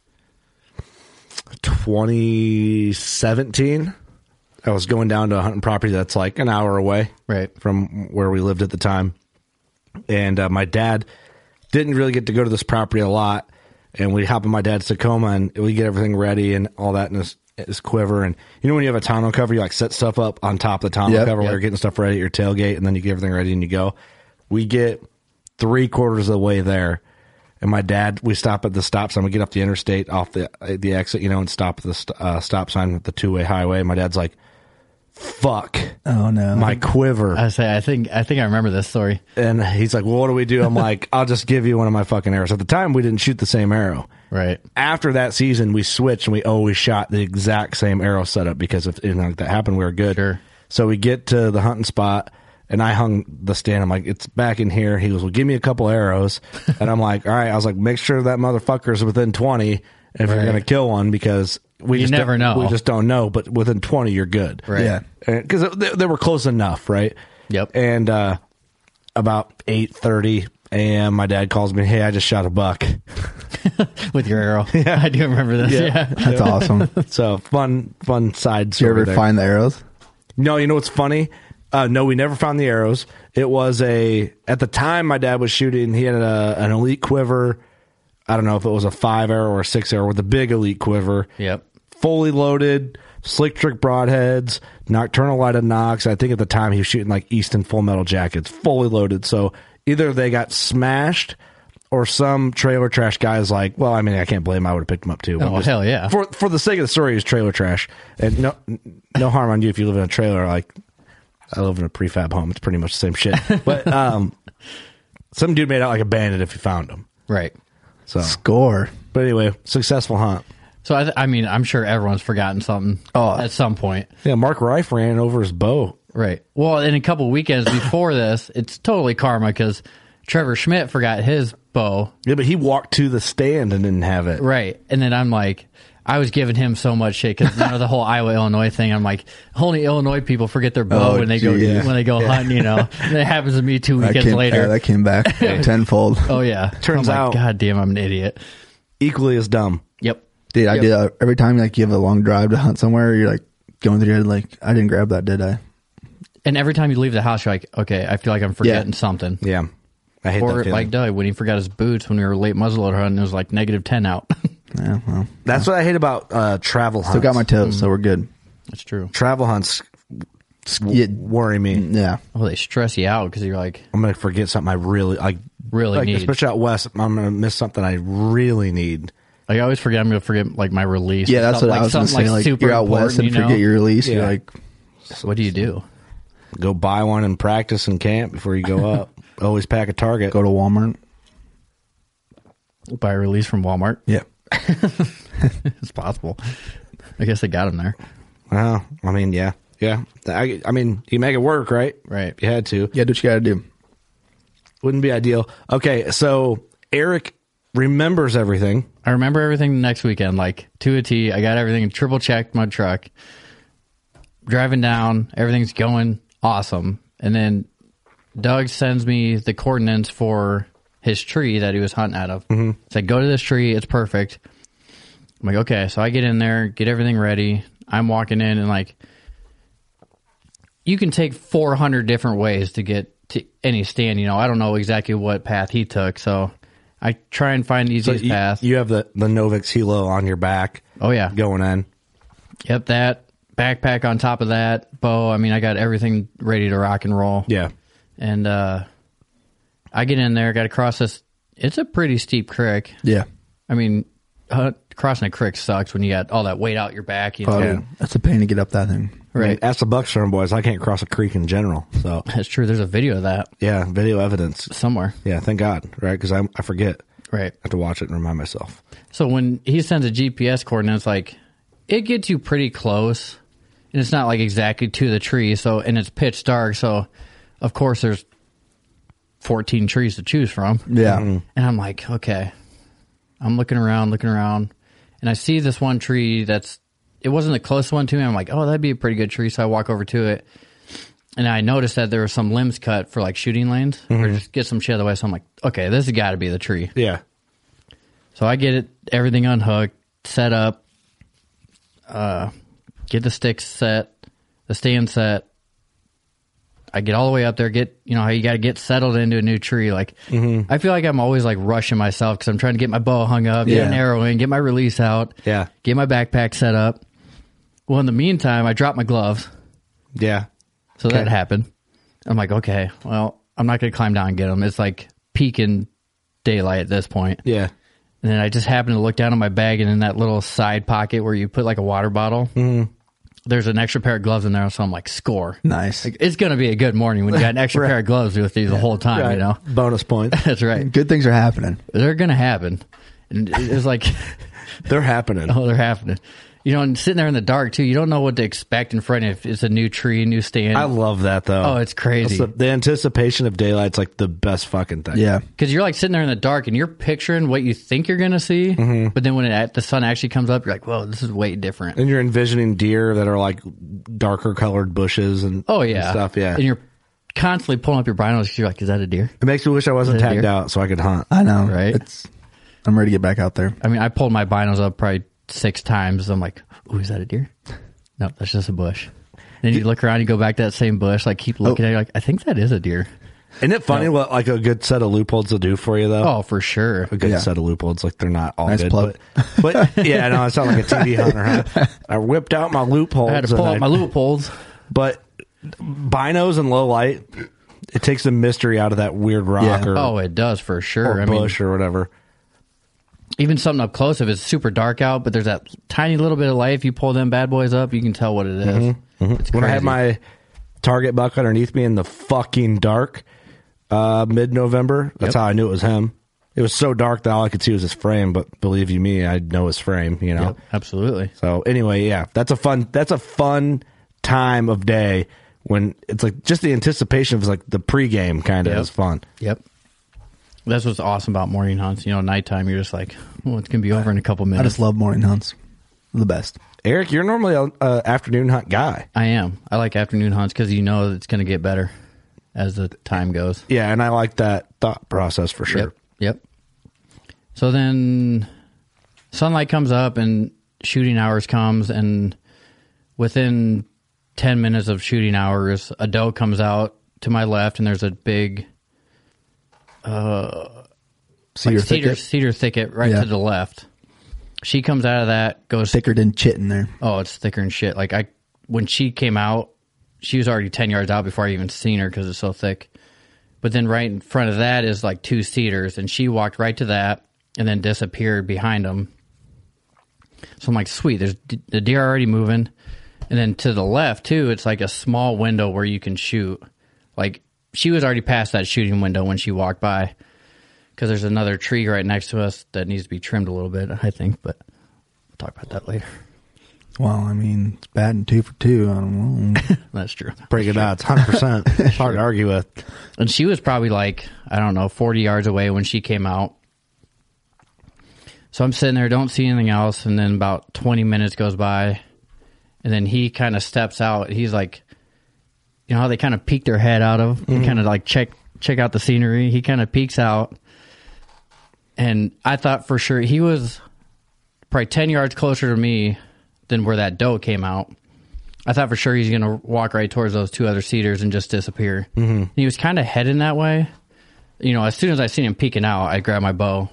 2017. I was going down to a hunting property that's like an hour away Right. from where we lived at the time. And my dad didn't really get to go to this property a lot. And we hop in my dad's Tacoma and we get everything ready and all that in his quiver. And you know when you have a tonneau cover, you like set stuff up on top of the tonneau cover while you're getting stuff ready at your tailgate, and then you get everything ready and you go. We get 3/4 of the way there. And my dad, we stop at the stop sign. We get off the interstate, off the exit, and stop at the stop sign at the two-way highway. And my dad's like, fuck. Oh no. My quiver. I think I remember this story. And he's like, well, what do we do? I'm like, I'll just give you one of my fucking arrows. At the time, we didn't shoot the same arrow. Right. After that season, we switched and we always shot the exact same arrow setup because if anything like that happened, we were good. Sure. So we get to the hunting spot and I hung the stand. I'm like, it's back in here. He goes, well, give me a couple arrows. And I'm like, all right. I was like, make sure that motherfucker's within 20 if you're going to kill one because we just never know. We just don't know. But within 20, you're good. Right. Yeah. Because they were close enough, right? Yep. And about 8:30 a.m., my dad calls me, hey, I just shot a buck. With your arrow. Yeah. I do remember this. Yeah. That's awesome. So fun side Did you story ever there. find the arrows? No, you know what's funny? No, we never found the arrows. It was at the time my dad was shooting, he had an elite quiver. I don't know if it was a 5-arrow or a 6-arrow with a big elite quiver. Yep. Fully loaded, slick trick broadheads, nocturnal lighted knocks. I think at the time he was shooting like Easton Full Metal Jackets, fully loaded. So either they got smashed or some trailer trash guy is like, well, I mean, I can't blame him. I would have picked him up too. Oh, hell yeah. For the sake of the story, he's trailer trash. And no harm on you if you live in a trailer. Like, I live in a prefab home. It's pretty much the same shit. But some dude made out like a bandit if he found him. Right. So Score. But anyway, successful hunt. So I mean, I'm sure everyone's forgotten something at some point. Yeah, Mark Reif ran over his bow. Right. Well, in a couple weekends before this, it's totally karma because Trevor Schmidt forgot his bow. Yeah, but he walked to the stand and didn't have it. Right. And then I'm like, I was giving him so much shit because the whole Iowa Illinois thing. I'm like, only Illinois people forget their bow when they go hunting. You know, and it happens to me 2 weekends later. That came back tenfold. Oh yeah. Turns out, God damn, I'm an idiot. Equally as dumb. Yep. Dude, I did every time like you have a long drive to hunt somewhere, you're like going through your head like, I didn't grab that, did I? And every time you leave the house, you're like, okay, I feel like I'm forgetting something. Yeah. I hate that Or feeling. like Doug, when he forgot his boots when we were late muzzleloader hunting, it was like -10 out. Yeah, well, That's what I hate about travel hunts. still got my toes, so we're good. That's true. Travel hunts Yeah. worry me. Yeah. Oh, they stress you out because you're like, I'm going to forget something I really need. Especially out west, I'm going to miss something I really need. I always forget. I'm going to forget like my release. Yeah, that's what I was going to say. Like, super you're out west and important, forget your release. Yeah. You're like, what do you do? Go buy one and practice in camp before you go up. Always pack a target. go to Walmart. Buy a release from Walmart. Yeah. It's possible. I guess they got them there. Well, I mean, yeah. I mean, you make it work, right? Right. You had to. Yeah, do what you got to do. Wouldn't be ideal. Okay, so Eric remembers everything. I remember everything next weekend, like to a T. I got everything triple checked my truck. Driving down, everything's going awesome. And then Doug sends me the coordinates for his tree that he was hunting out of. Mm-hmm. Said, go to this tree. It's perfect. I'm like, okay. So I get in there, get everything ready. I'm walking in and like, you can take 400 different ways to get to any stand. You know, I don't know exactly what path he took. So I try and find the easiest path. You have the Novix Hilo on your back. Oh, yeah. Going in. Yep, that. Backpack on top of that. Bow. I mean, I got everything ready to rock and roll. Yeah. And I get in there, got to cross this. It's a pretty steep creek. Yeah. I mean, crossing a creek sucks when you got all that weight out your back. You know? Oh, that's a pain to get up that thing. Right. I mean, ask the Buckstone boys. I can't cross a creek in general. So that's true. There's a video of that. Yeah, video evidence somewhere. Yeah, thank God. Right, because I forget. Right. I have to watch it and remind myself. So when he sends a GPS coordinates, like it gets you pretty close, and it's not like exactly to the tree. So and it's pitch dark. So of course there's 14 trees to choose from. Yeah. And I'm like, okay. I'm looking around, and I see this one tree it wasn't the closest one to me. I'm like, oh, that'd be a pretty good tree. So I walk over to it, and I noticed that there were some limbs cut for like shooting lanes or just get some shit out of the way. So I'm like, okay, this has got to be the tree. Yeah. So I get everything unhooked, set up, get the sticks set, the stand set. I get all the way up there, you know how you got to get settled into a new tree. Like, I feel like I'm always like rushing myself because I'm trying to get my bow hung up, get an arrow in, get my release out, get my backpack set up. Well, in the meantime, I dropped my gloves. Yeah. So that happened. I'm like, okay, well, I'm not going to climb down and get them. It's like peaking daylight at this point. Yeah. And then I just happened to look down on my bag, and in that little side pocket where you put like a water bottle, there's an extra pair of gloves in there. So I'm like, score. Nice. Like, it's going to be a good morning when you got an extra pair of gloves with you the whole time, you know? Bonus point. That's right. Good things are happening. They're going to happen. And it's like... They're happening. Oh, they're happening. You know, and sitting there in the dark, too, you don't know what to expect in front of you. It's a new tree, new stand. I love that, though. Oh, it's crazy. The anticipation of daylight's like the best fucking thing. Yeah. Because you're like sitting there in the dark and you're picturing what you think you're going to see. But then when the sun actually comes up, you're like, whoa, this is way different. And you're envisioning deer that are like darker colored bushes and, and stuff. Yeah. And you're constantly pulling up your binos because you're like, is that a deer? It makes me wish I wasn't tagged out so I could hunt. I know. Right? I'm ready to get back out there. I mean, I pulled my binos up probably 6 times. I'm like, ooh, is that a deer? No, that's just a bush. Then you look around, you go back to that same bush, like keep looking at it, like, I think that is a deer. Isn't it funny what like a good set of loopholes will do for you, though? Oh, for sure. A good set of loopholes. Like, they're not all nice good. Plug. But yeah, no, I sound like a TV hunter. Huh? I whipped out my loopholes. I had to pull out my loopholes. But binos and low light, it takes the mystery out of that weird rock or it does for sure. Or bush or whatever. Even something up close, if it's super dark out, but there's that tiny little bit of light, if you pull them bad boys up, you can tell what it is. It's when I had target buck underneath me in the fucking dark mid-November. That's how I knew it was him. It was so dark that all I could see was his frame, but believe you me, I know his frame, you know. Yep, absolutely. So anyway, yeah, that's a fun time of day when it's like just the anticipation of like the pregame kind of is fun. Yep. That's what's awesome about morning hunts. You know, nighttime, you're just like, well, it's going to be over in a couple minutes. I just love morning hunts. They're the best. Eric, you're normally an afternoon hunt guy. I am. I like afternoon hunts because you know it's going to get better as the time goes. Yeah, and I like that thought process for sure. Yep. So then sunlight comes up and shooting hours comes, and within 10 minutes of shooting hours, a doe comes out to my left, and there's a big cedar thicket right to the left. She comes out of that, goes thicker than chit in there. Oh, it's thicker than shit. Like when she came out, she was already 10 yards out before I even seen her because it's so thick. But then right in front of that is like 2 cedars, and she walked right to that and then disappeared behind them. So I'm like, sweet, there's the deer already moving. And then to the left, too, it's like a small window where you can shoot. Like, she was already past that shooting window when she walked by because there's another tree right next to us that needs to be trimmed a little bit, I think, but we'll talk about that later. Well, I mean, it's bad and 2 for 2. I don't know. That's true. Break it out. It's 100%. It's hard to argue with. And she was probably like, I don't know, 40 yards away when she came out. So I'm sitting there, don't see anything else, and then about 20 minutes goes by, and then he kind of steps out. He's like, you know how they kind of peek their head out of and kind of like check out the scenery? He kind of peeks out, and I thought for sure he was probably 10 yards closer to me than where that doe came out. I thought for sure he's going to walk right towards those 2 other cedars and just disappear. Mm-hmm. He was kind of heading that way. You know, as soon as I seen him peeking out, I grab my bow.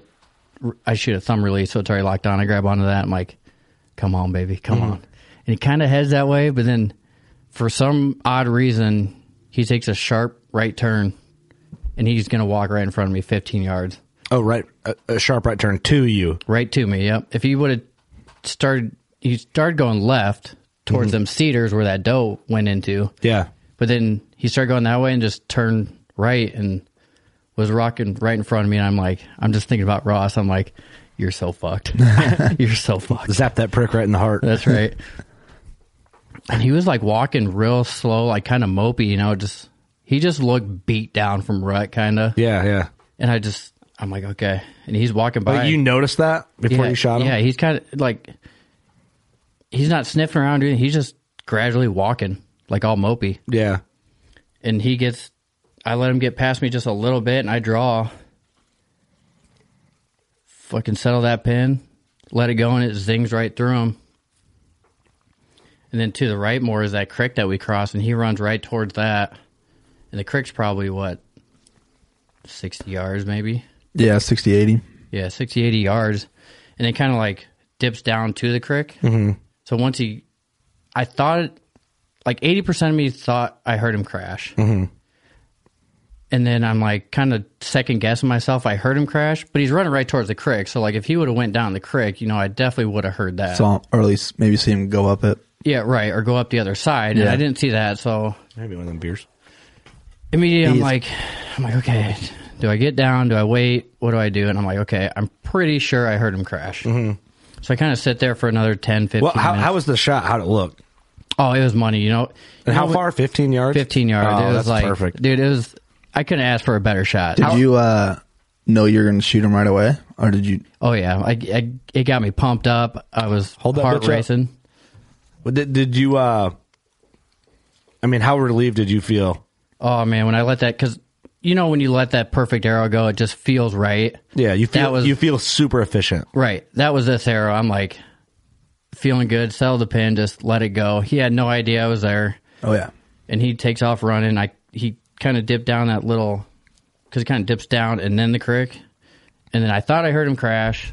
I shoot a thumb release, so it's already locked on. I grab onto that. I'm like, come on, baby, come on. And he kind of heads that way, but then for some odd reason, he takes a sharp right turn, and he's going to walk right in front of me 15 yards. Oh, right. A sharp right turn to you. Right to me, yep. If he would have he started going left towards them cedars where that doe went into. Yeah. But then he started going that way and just turned right and was rocking right in front of me, and I'm just thinking about Ross. I'm like, you're so fucked. You're so fucked. Zap that prick right in the heart. That's right. And he was like walking real slow, like kind of mopey, you know, he just looked beat down from rut, kind of. Yeah. And I'm like, okay. And he's walking by. But you noticed that before you shot him? Yeah, he's kind of like, he's not sniffing around, dude. He's just gradually walking, like all mopey. Yeah. And I let him get past me just a little bit, and I draw. Fucking settle that pin, let it go, and it zings right through him. And then to the right more is that creek that we crossed, and he runs right towards that. And the creek's probably, 60 yards maybe? Yeah, 60, 80. Yeah, 60, 80 yards. And it kind of like dips down to the creek. Mm-hmm. So once I thought, 80% of me thought I heard him crash. Mm-hmm. And then I'm like kind of second guessing myself. I heard him crash, but he's running right towards the creek. So like if he would have went down the creek, you know, I definitely would have heard that. So, or at least maybe see him go up it. Yeah, right. Or go up the other side. And I didn't see that. So maybe one of them beers. Immediately I'm like, okay, do I get down? Do I wait? What do I do? And I'm like, okay, I'm pretty sure I heard him crash. Mm-hmm. So I kind of sit there for another 10, 15 minutes. How was the shot? How'd it look? Oh, it was money, you know. And how far? 15 yards? 15 yards. Oh, it was that's perfect. Dude, I couldn't ask for a better shot. Did you know you were going to shoot him right away? Or did you? Oh, yeah. It got me pumped up. I was heart racing. Did you, how relieved did you feel? Oh, man, when I let that, because, you know, when you let that perfect arrow go, it just feels right. Yeah, you feel super efficient. Right. That was this arrow. I'm like, feeling good, settle the pin, just let it go. He had no idea I was there. Oh, yeah. And he takes off running. He kind of dipped down that little, because it kind of dips down and then the creek. And then I thought I heard him crash.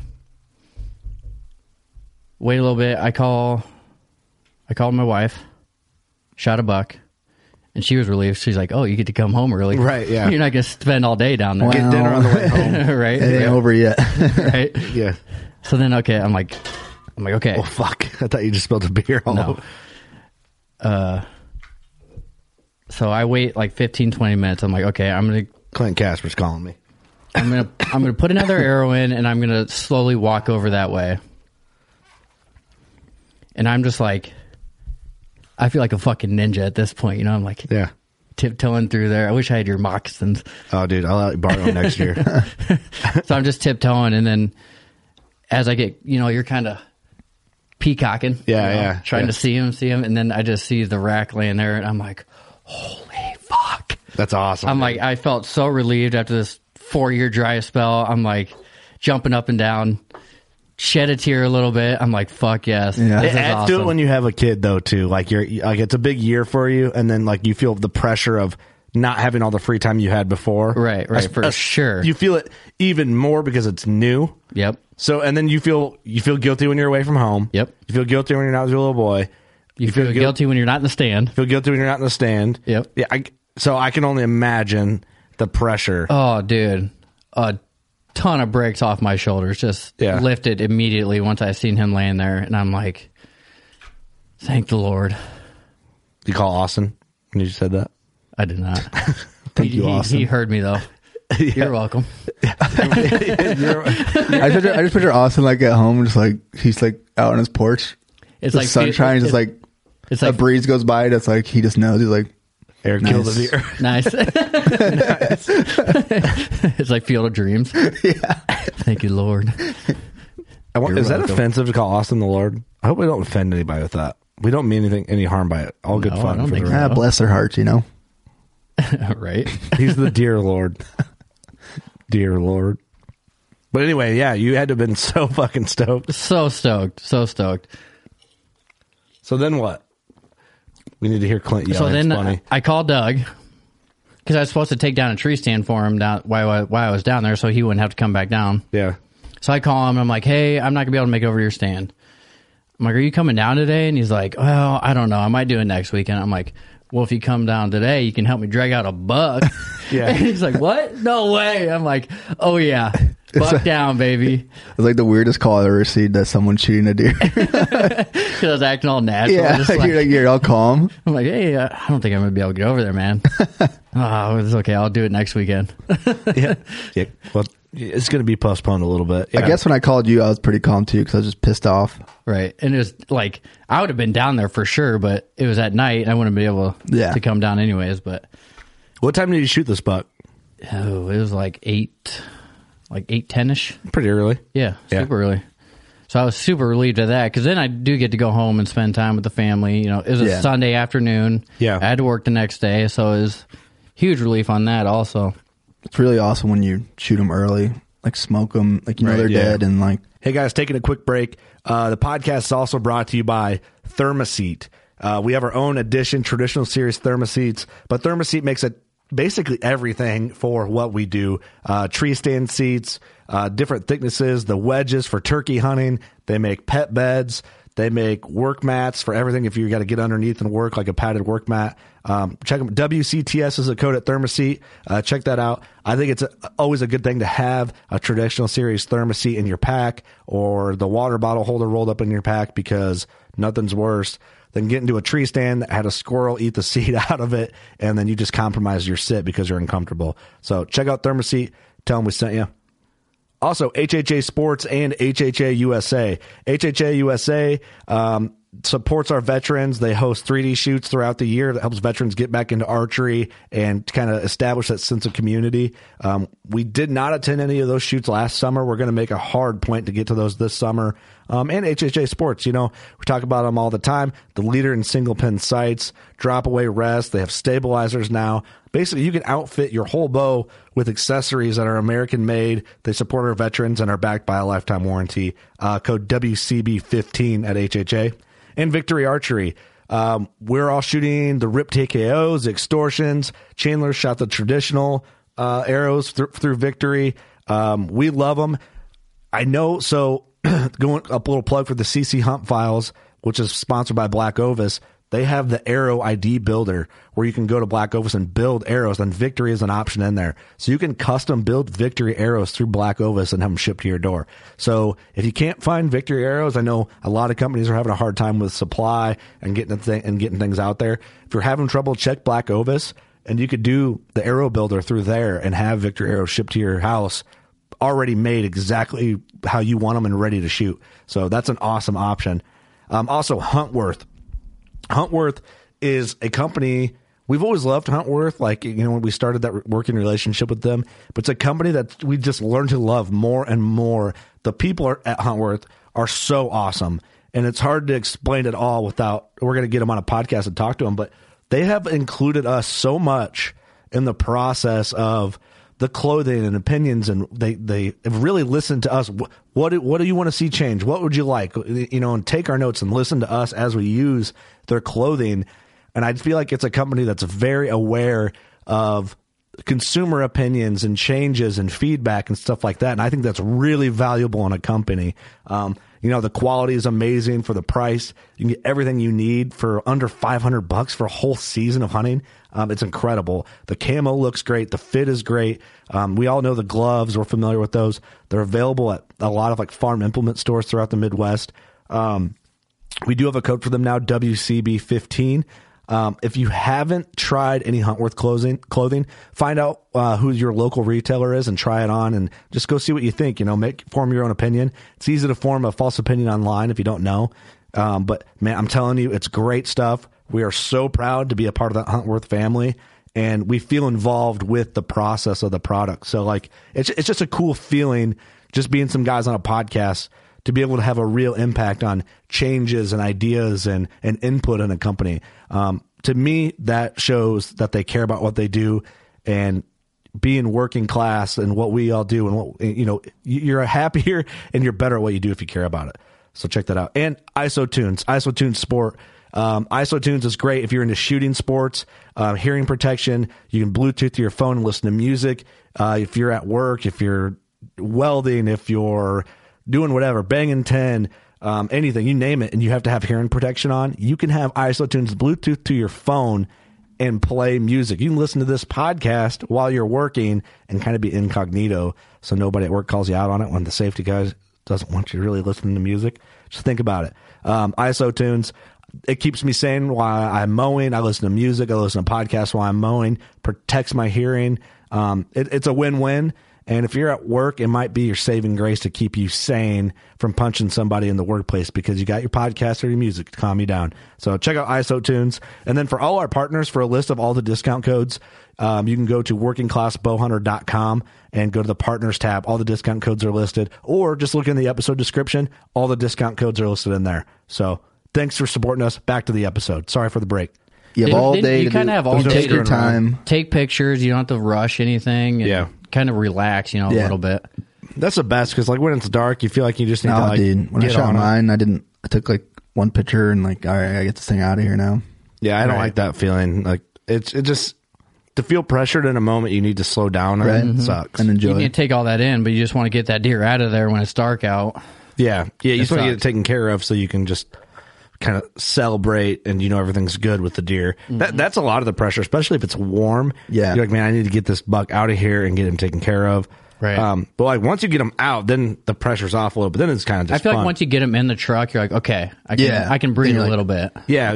Wait a little bit. I called my wife, shot a buck, and she was relieved. She's like, oh, you get to come home early. Right, yeah. You're not going to spend all day down there. Get dinner on the way home. Right? It ain't over yet. Right? Yeah. So then, okay, I'm like, okay. Oh, fuck. I thought you just spilled a beer all over. So I wait like 15, 20 minutes. I'm like, okay, I'm going to Clint Casper's calling me. I'm gonna put another arrow in, and I'm gonna slowly walk over that way. And I'm just like, I feel like a fucking ninja at this point. You know, I'm like, Yeah. tiptoeing through there. I wish I had your moccasins. Oh, dude, I'll let you borrow them next year. So I'm just tiptoeing, and then as I get, you're kind of peacocking. Yeah, trying to see him, and then I just see the rack laying there, and I'm like, holy fuck. That's awesome. I'm dude. like, I felt so relieved after this 4-year dry spell. I'm like jumping up and down, shed a tear a little bit. I'm like, fuck yes. Yeah. This It is adds awesome. to it when you have a kid, though, too. Like it's a big year for you, and then like you feel the pressure of not having all the free time you had before. Right, for sure. You feel it even more because it's new. Yep. So, and then you feel guilty when you're away from home. Yep. You feel guilty when you're not with your little boy. You feel guilty when you're not in the stand. Feel guilty when you're not in the stand. Yep. Yeah. So I can only imagine the pressure. Oh, dude. A ton of bricks off my shoulders. Just lifted immediately once I seen him laying there. And I'm like, thank the Lord. You call Austin when you said that? I did not. Thank you, Austin. He heard me, though. You're welcome. I just picture Austin like at home, just like he's like out on his porch. It's The like sunshine, just like it's a like breeze goes by. That's like he just knows. He's like, Eric Nice. killed a deer. nice. It's like Field of Dreams. yeah. Thank you, Lord. Is that offensive to call Austin the Lord? I hope we don't offend anybody with that. We don't mean any harm by it. All good No, I fun. don't For think the so. rest. Bless their hearts, Right? He's the dear Lord. Dear Lord. But anyway, yeah, you had to have been so fucking stoked. So stoked. So stoked. So then what? We need to hear Clint yell. So then It's funny. I called Doug because I was supposed to take down a tree stand for him down while I was down there, so he wouldn't have to come back down. Yeah. So I call him and I'm like, hey, I'm not gonna be able to make it over to your stand. I'm like, are you coming down today? And he's like, well, I don't know. I might do it next weekend. I'm like, well, if you come down today, you can help me drag out a buck. Yeah. And he's like, what? No way. I'm like, oh yeah, buck down, baby. It's like the weirdest call I ever received that someone's shooting a deer. Because I was acting all natural. yeah, Just like- you're all calm. I'm like, hey, I don't think I'm gonna be able to get over there, man. Oh, it's okay. I'll do it next weekend. Yeah. Well, it's going to be postponed a little bit. Yeah. I guess when I called you, I was pretty calm too because I was just pissed off. Right. And it was like, I would have been down there for sure, but it was at night. And I wouldn't be able to come down anyways. But What time did you shoot this buck? oh, it was like 8:10ish. Pretty early. Yeah, Yeah. super early. So I was super relieved of that because then I do get to go home and spend time with the family. You know, it was a Sunday afternoon. Yeah. I had to work the next day. So it was huge relief on that also. It's really awesome when you shoot them early, like smoke them, like you know Right, they're yeah. dead, and like Hey guys, taking a quick break. The podcast is also brought to you by Thermoset. We have our own edition traditional series Thermoseats, but Thermoset makes it basically everything for what we do. Tree stand seats, different thicknesses, the wedges for turkey hunting. They make pet beds. They make work mats for everything. If you got to get underneath and work, like a padded work mat, check them. WCTS is a code at Thermoset. Check that out. I think it's always a good thing to have a traditional series Thermoset in your pack or the water bottle holder rolled up in your pack because nothing's worse than getting to a tree stand that had a squirrel eat the seed out of it and then you just compromise your sit because you're uncomfortable. So check out Thermoset. Tell them we sent you. Also, HHA Sports and HHA USA. HHA USA supports our veterans. They host 3D shoots throughout the year that helps veterans get back into archery and kind of establish that sense of community. We did not attend any of those shoots last summer. We're going to make a hard point to get to those this summer. And HHA Sports, you know, we talk about them all the time. The leader in single pin sights, drop away rest. They have stabilizers now. Basically, you can outfit your whole bow with accessories that are American made. They support our veterans and are backed by a lifetime warranty. Code WCB15 at HHA. And Victory Archery. We're all shooting the Rip TKOs, the Extortions. Chandler shot the traditional arrows through Victory. We love them. I know, so going up a little plug for the CC Hunt Files, which is sponsored by Black Ovis. they have the arrow ID builder where you can go to Black Ovis and build arrows, and Victory is an option in there. So you can custom build Victory arrows through Black Ovis and have them shipped to your door. So if you can't find Victory arrows, I know a lot of companies are having a hard time with supply and getting things out there. If you're having trouble, check Black Ovis, and you could do the arrow builder through there and have Victory arrows shipped to your house already made exactly how you want them and ready to shoot. So that's an awesome option. Also, Huntworth. Huntworth is a company, we've always loved Huntworth, like, when we started that working relationship with them, but it's a company that we just learned to love more and more. The people at Huntworth are so awesome, and it's hard to explain it all without, we're going to get them on a podcast and talk to them, but they have included us so much in the process of the clothing and opinions, and they have really listened to us. What do you want to see change? What would you like? And take our notes and listen to us as we use their clothing. And I feel like it's a company that's very aware of consumer opinions and changes and feedback and stuff like that. And I think that's really valuable in a company. The quality is amazing for the price. You can get everything you need for under $500 for a whole season of hunting. It's incredible. The camo looks great. The fit is great. We all know the gloves. We're familiar with those. They're available at a lot of farm implement stores throughout the Midwest. We do have a code for them now, WCB15. If you haven't tried any Huntworth clothing, find out who your local retailer is and try it on, and just go see what you think. Form your own opinion. It's easy to form a false opinion online if you don't know. But man, I'm telling you, it's great stuff. We are so proud to be a part of that Huntworth family, and we feel involved with the process of the product. So it's just a cool feeling, just being some guys on a podcast, to be able to have a real impact on changes and ideas and input in a company. To me, that shows that they care about what they do, and being working class and what we all do, and you're happier and you're better at what you do if you care about it. So check that out. And IsoTunes Sport. IsoTunes is great if you're into shooting sports, hearing protection. You can Bluetooth to your phone and listen to music. If you're at work, if you're welding, if you're doing whatever, banging 10, anything, you name it, and you have to have hearing protection on, you can have IsoTunes Bluetooth to your phone and play music. You can listen to this podcast while you're working and kind of be incognito, so nobody at work calls you out on it when the safety guy doesn't want you really listening to music. Just think about it. IsoTunes, it keeps me sane while I'm mowing. I listen to music. I listen to podcasts while I'm mowing. Protects my hearing. It's a win-win. And if you're at work, it might be your saving grace to keep you sane from punching somebody in the workplace, because you got your podcast or your music to calm you down. So check out IsoTunes. And then for all our partners, for a list of all the discount codes, you can go to workingclassbowhunter.com and go to the partners tab. All the discount codes are listed, or just look in the episode description. All the discount codes are listed in there. So thanks for supporting us. Back to the episode. Sorry for the break. You have all day you kind of have all day take your time. Take pictures. You don't have to rush anything. And kind of relax, a little bit. That's the best, because when it's dark, you feel like you just need to dude. When I shot mine, I took one picture and all right, I gotta get this thing out of here now. Yeah, I don't like that feeling. It just, to feel pressured in a moment, you need to slow down. Right? Mm-hmm. It sucks. And enjoy. You need to take all that in, but you just want to get that deer out of there when it's dark out. Yeah. You just want to get it taken care of so you can just kind of celebrate and everything's good with the deer. Mm-hmm. That's a lot of the pressure, especially if it's warm. Yeah. You're like, man, I need to get this buck out of here and get him taken care of. Right. But once you get them out, then the pressure's off a little bit. Then it's kind of just I feel fun. like once you get them in the truck, you're like, okay, I can breathe a little bit. Yeah.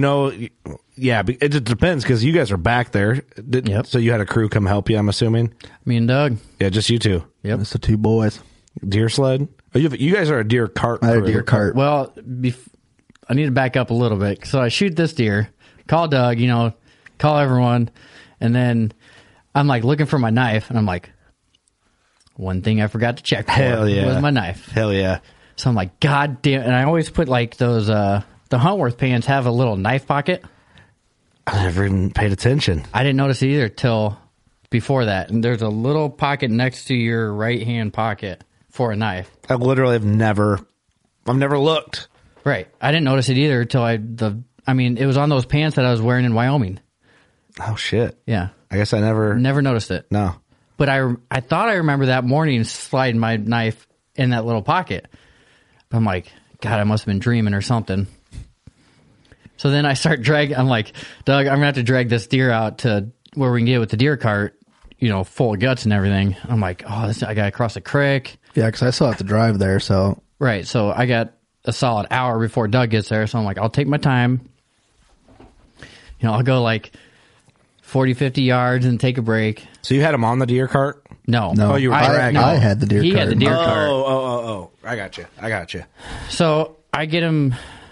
It just depends, because you guys are back there. Yep. So you had a crew come help you, I'm assuming? Me and Doug. Yeah, just you two. Yep. It's the two boys. Deer sled? Oh, you guys are a deer cart crew. I had a deer cart. Well, I need to back up a little bit. So I shoot this deer, call Doug, call everyone, and then I'm looking for my knife, and I'm like, one thing I forgot to check for was my knife. Hell yeah. So I'm like, God damn. And I always put those, the Huntworth pants have a little knife pocket. I never even paid attention. I didn't notice it either till before that. And there's a little pocket next to your right hand pocket for a knife. I literally have never looked. Right. I didn't notice it either till it was on those pants that I was wearing in Wyoming. Oh shit. Yeah. I guess I never noticed it. No. But I thought I remember that morning sliding my knife in that little pocket. But I'm like, God, I must have been dreaming or something. So then I start dragging. I'm like, Doug, I'm going to have to drag this deer out to where we can get it with the deer cart, full of guts and everything. I'm like, I got to cross a creek. Yeah, because I still have to drive there, so. Right. So I got a solid hour before Doug gets there. So I'm like, I'll take my time. I'll go like 40, 50 yards and take a break. So you had him on the deer cart? No. Oh, you were dragging. I had the deer cart. He had the deer cart. Oh. I got you. So I get him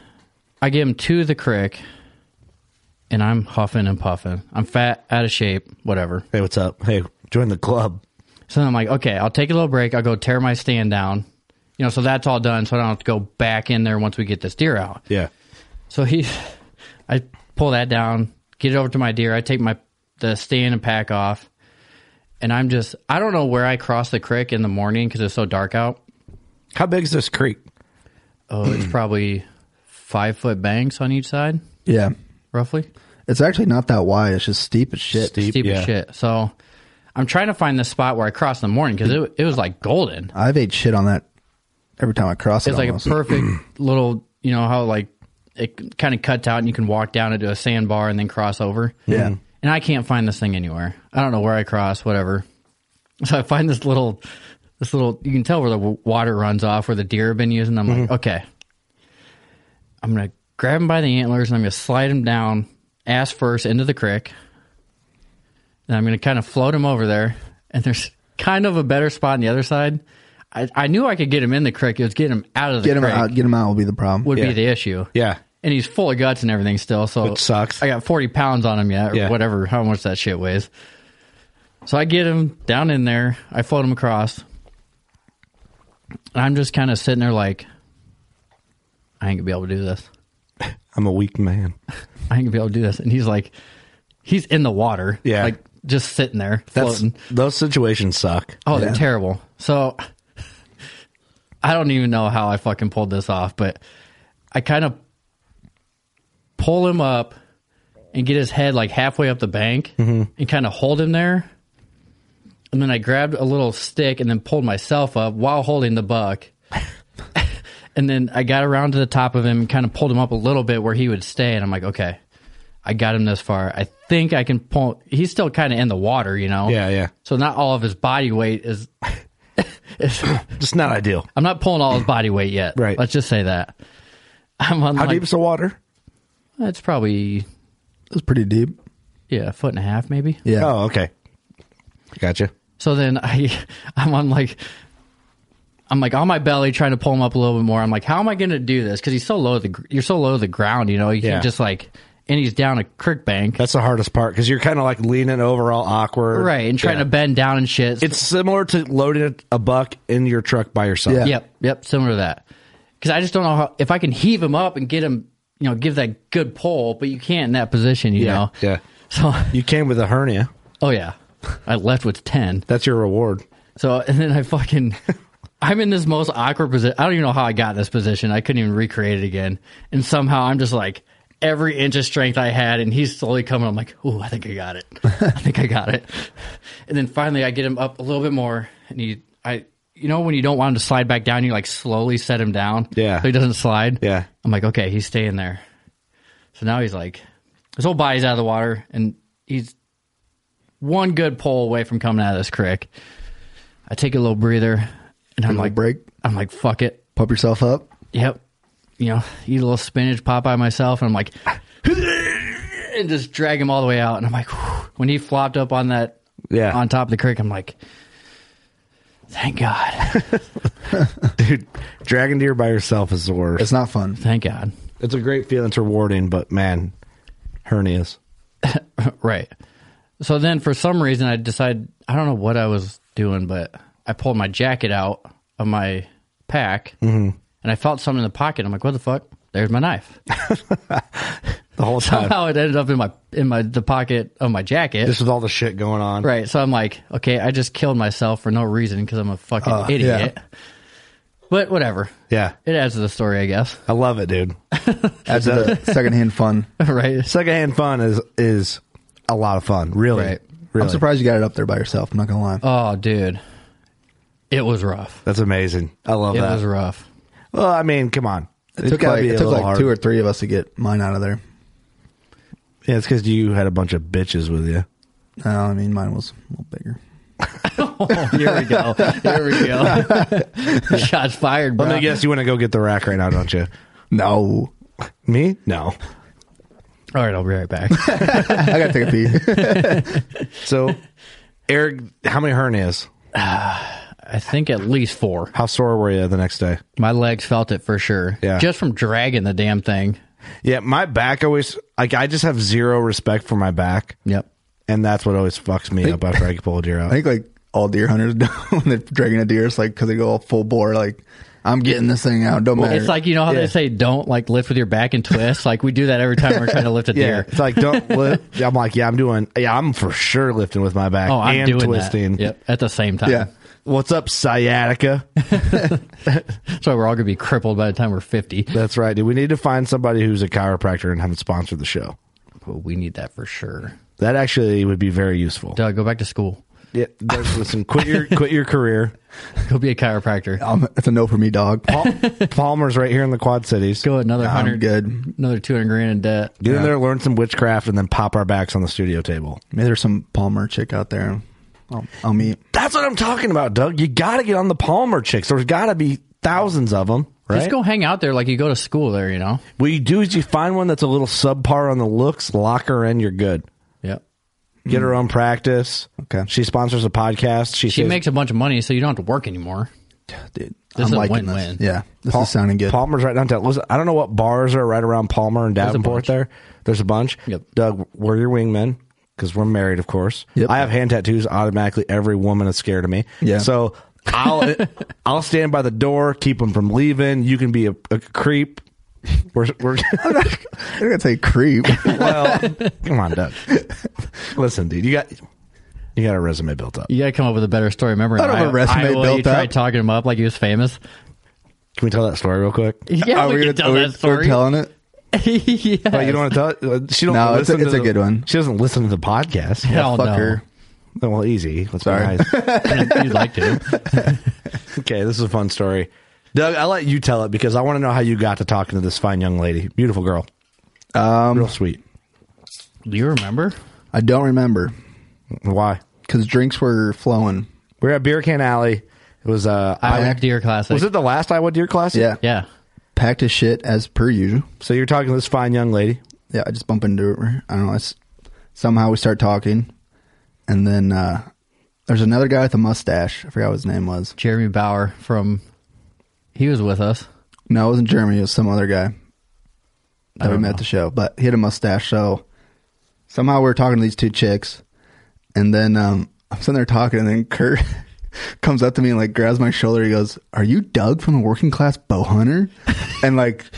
to the creek, and I'm huffing and puffing. I'm fat, out of shape, whatever. Hey, what's up? Hey, join the club. So I'm like, okay, I'll take a little break. I'll go tear my stand down. So that's all done, so I don't have to go back in there once we get this deer out. Yeah. So I pull that down, get it over to my deer. I take the stand and pack off, and I don't know where I crossed the creek in the morning because it's so dark out. How big is this creek? Oh, it's probably 5-foot banks on each side. Yeah. Roughly. It's actually not that wide. It's just steep as shit. Steep as shit. So I'm trying to find the spot where I crossed in the morning because it was like golden. I've ate shit on that every time I cross it. It's like a perfect little, how like it kind of cuts out and you can walk down into a sandbar and then cross over. Yeah. And I can't find this thing anywhere. I don't know where I cross, whatever. So I find this little, you can tell where the water runs off, where the deer have been using. I'm like, okay, I'm going to grab him by the antlers and I'm going to slide him down ass first into the creek. And I'm going to kind of float him over there. And there's kind of a better spot on the other side. I knew I could get him in the creek. It was getting him out of the creek. Get him out will be the problem. Would be the issue. Yeah. And he's full of guts and everything still. So it sucks. I got 40 pounds on him yet, or whatever, how much that shit weighs. So I get him down in there. I float him across. And I'm just kind of sitting there like, I ain't going to be able to do this. I'm a weak man. I ain't going to be able to do this. And he's in the water. Yeah. Like just sitting there floating. Those situations suck. Oh, they're terrible. So I don't even know how I fucking pulled this off, but I kind of pull him up and get his head like halfway up the bank and kind of hold him there. And then I grabbed a little stick and then pulled myself up while holding the buck. And then I got around to the top of him and kind of pulled him up a little bit where he would stay. And I'm like, okay, I got him this far. I think I can pull. He's still kind of in the water, Yeah, yeah. So not all of his body weight is just not ideal. I'm not pulling all his body weight yet. Right. Let's just say that. How deep is the water? It's probably... It's pretty deep. Yeah, 1.5 feet maybe. Yeah. Oh, okay. Gotcha. So then I'm on like on my belly trying to pull him up a little bit more. I'm like, how am I going to do this? Because you're so low to the ground, you can't just like... And he's down a creek bank. That's the hardest part because you're kind of like leaning over all awkward. Right, and trying to bend down and shit. It's similar to loading a buck in your truck by yourself. Yeah. Yep, similar to that. Because I just don't know if I can heave him up and get him, give that good pull, but you can't in that position, you know? Yeah. So you came with a hernia. Oh, yeah. I left with 10. That's your reward. So, and then I'm in this most awkward position. I don't even know how I got in this position. I couldn't even recreate it again. And somehow I'm just like, every inch of strength I had, and he's slowly coming. I'm like, ooh, I think I got it. And then finally I get him up a little bit more, and when you don't want him to slide back down, you like slowly set him down. Yeah. So he doesn't slide. Yeah. I'm like, okay, he's staying there. So now he's like, his whole body's out of the water, and he's one good pull away from coming out of this creek. I take a little breather, and I'm like, break. I'm like, fuck it. Pump yourself up. Yep. Eat a little spinach, Popeye myself, and I'm like, and just drag him all the way out. And I'm like, whew. When he flopped up on that, on top of the creek, I'm like, thank God. Dude, dragging deer by yourself is the worst. It's not fun. Thank God. It's a great feeling. It's rewarding, but man, hernias. Right. So then for some reason I decided, I don't know what I was doing, but I pulled my jacket out of my pack. Mm-hmm. And I felt something in the pocket. I'm like, what the fuck? There's my knife. The whole time. Somehow it ended up in the pocket of my jacket. Just with all the shit going on. Right. So I'm like, okay, I just killed myself for no reason because I'm a fucking idiot. Yeah. But whatever. Yeah. It adds to the story, I guess. I love it, dude. Adds to the secondhand fun. Right. Secondhand fun is a lot of fun. Really. Right. Really. I'm surprised you got it up there by yourself. I'm not going to lie. Oh, dude. It was rough. That's amazing. I love that. It was rough. Well, I mean, come on. It took like 2 or 3 of us to get mine out of there. Yeah, it's because you had a bunch of bitches with you. No, I mean, mine was a little bigger. Oh, here we go. There we go. Shots fired, bro. Let me guess, you want to go get the rack right now, don't you? No. Me? No. All right, I'll be right back. I got to take a pee. So, Eric, how many hernias? I think at least 4. How sore were you the next day? My legs felt it for sure. Yeah. Just from dragging the damn thing. Yeah, my back always, like, I just have zero respect for my back. Yep. And that's what always fucks me up after I pull a deer out. I think like all deer hunters do when they're dragging a deer, it's like because they go all full bore, like, I'm getting this thing out. Don't matter. It's like, you know how they say don't like lift with your back and twist? Like we do that every time we're trying to lift a deer. It's like, don't lift. I'm like, I'm for sure lifting with my back I'm and doing twisting. that. Yep, at the same time. Yeah. What's up, sciatica? That's why we're all going to be crippled by the time we're 50. That's right, dude. We need to find somebody who's a chiropractor and have it sponsor the show. Well, we need that for sure. That actually would be very useful. Doug, go back to school. Yeah, listen, quit your career. Go be a chiropractor. That's a no for me, dog. Palmer's right here in the Quad Cities. Go another I'm 100, good. another $200,000 in debt. Get in there, learn some witchcraft, and then pop our backs on the studio table. Maybe there's some Palmer chick out there. I'll meet. That's what I'm talking about, Doug. You got to get on the Palmer chicks. There's got to be thousands of them, right? Just go hang out there like you go to school there, you know? What you do is you find one that's a little subpar on the looks, lock her in, you're good. Yep. Get her own practice. Okay. She sponsors a podcast. She says, makes a bunch of money, so you don't have to work anymore. Dude, This is I'm a liking win-win. this. Yeah, this is sounding good. Palmer's right downtown. Listen, I don't know what bars are right around Palmer and Davenport bunch. there. There's a bunch. Yep. Doug, we're your wingmen because we're married, of course. Yep. I have hand tattoos. Automatically, every woman is scared of me. Yeah. So I'll stand by the door, keep them from leaving. You can be a creep. We're I'm not gonna say creep. well, come on, Doug. Listen, dude, you got a resume built up. You got to come up with a better story. Remember, I don't have a resume Iowa, built you tried up. talking him up like he was famous. Can we tell that story real quick? Yeah, Are we we can tell we're that story. telling it? Yes. Well, you don't want to tell it? She don't No, listen it's to a good one. She doesn't listen to the podcast. Hell Fuck no. her. Oh, well, easy. Let's Sorry. be nice. You'd like to. Okay, this is a fun story. Doug, I'll let you tell it because I want to know how you got to talking to this fine young lady. Beautiful girl. Real sweet. Do you remember? I don't remember Why? because drinks were flowing. We were at Beer Can Alley. It was Iowa Deer Classic. Was it the last Iowa Deer Classic? Yeah, Yeah. packed his shit as per usual. So you're talking to this fine young lady. Yeah, I just bump into her. I don't know. Somehow we start talking, and then there's another guy with a mustache. I forgot what his name was. Jeremy Bauer he was with us. No, it wasn't Jeremy. It was some other guy that we don't met know. at the show. But he had a mustache. So somehow we were talking to these two chicks, and then I'm sitting there talking, and then Kurt comes up to me and like grabs my shoulder. He goes, "Are you Doug from the Working Class Bow Hunter?" And like,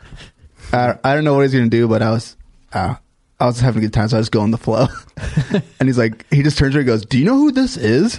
I don't know what he's gonna do, but I was having a good time, so I just go on the flow. And he's like, he just turns to her and goes, "Do you know who this is?"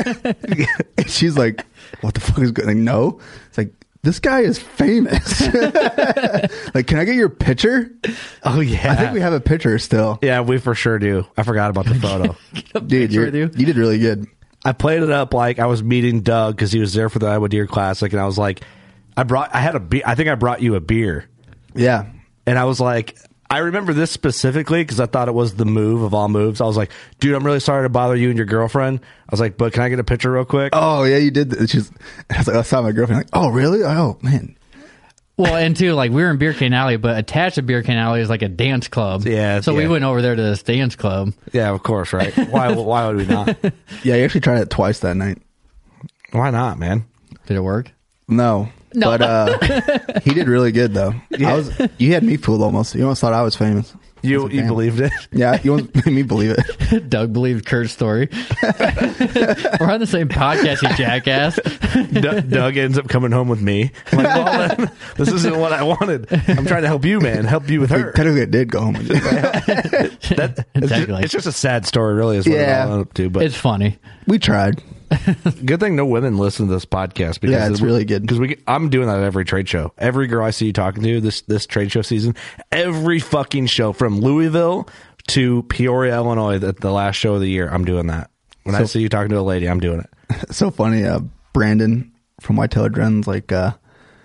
And she's like, "What the fuck is going?" Like, no. It's like, this guy is famous. Like, can I get your picture? Oh, yeah. I think we have a picture still. Yeah, we for sure do. I forgot about the photo. Dude, Picture with you? you did really good. I played it up like I was meeting Doug because he was there for the Iowa Deer Classic, and I was like, I had a beer. I think I brought you a beer, Yeah. and I was like, I remember this specifically because I thought it was the move of all moves. I was like, dude, I'm really sorry to bother you and your girlfriend. I was like, but can I get a picture real quick? Oh, yeah, you did. I was like, I saw my girlfriend. Like, oh, really? Oh, man. Well, and too, like we were in Beer Can Alley, but attached to Beer Can Alley is like a dance club. Yeah, So we yeah. went over there to this dance club. Yeah, of course, right? Why would we not? Yeah, you actually tried it twice that night. Why not, man? Did it work? No. But he did really good, though. You had me fooled almost. You almost thought I was famous. You believed it? Yeah, you almost made me believe it. Doug believed Kurt's story. We're on the same podcast, you jackass. Doug ends up coming home with me. I'm like, well, then, this isn't what I wanted. I'm trying to help you, man. Help you with her. Technically, it did go home with you. It's just a sad story, really, is what Yeah. it's all up to. But It's funny. We tried. good thing no women listen to this podcast. Because Yeah, it's really good. Because I'm doing that at every trade show. Every girl I see you talking to this trade show season, every fucking show from Louisville to Peoria, Illinois, the last show of the year, I'm doing that. When I see you talking to a lady, I'm doing it. So funny. Brandon from Whitetail Adren's like,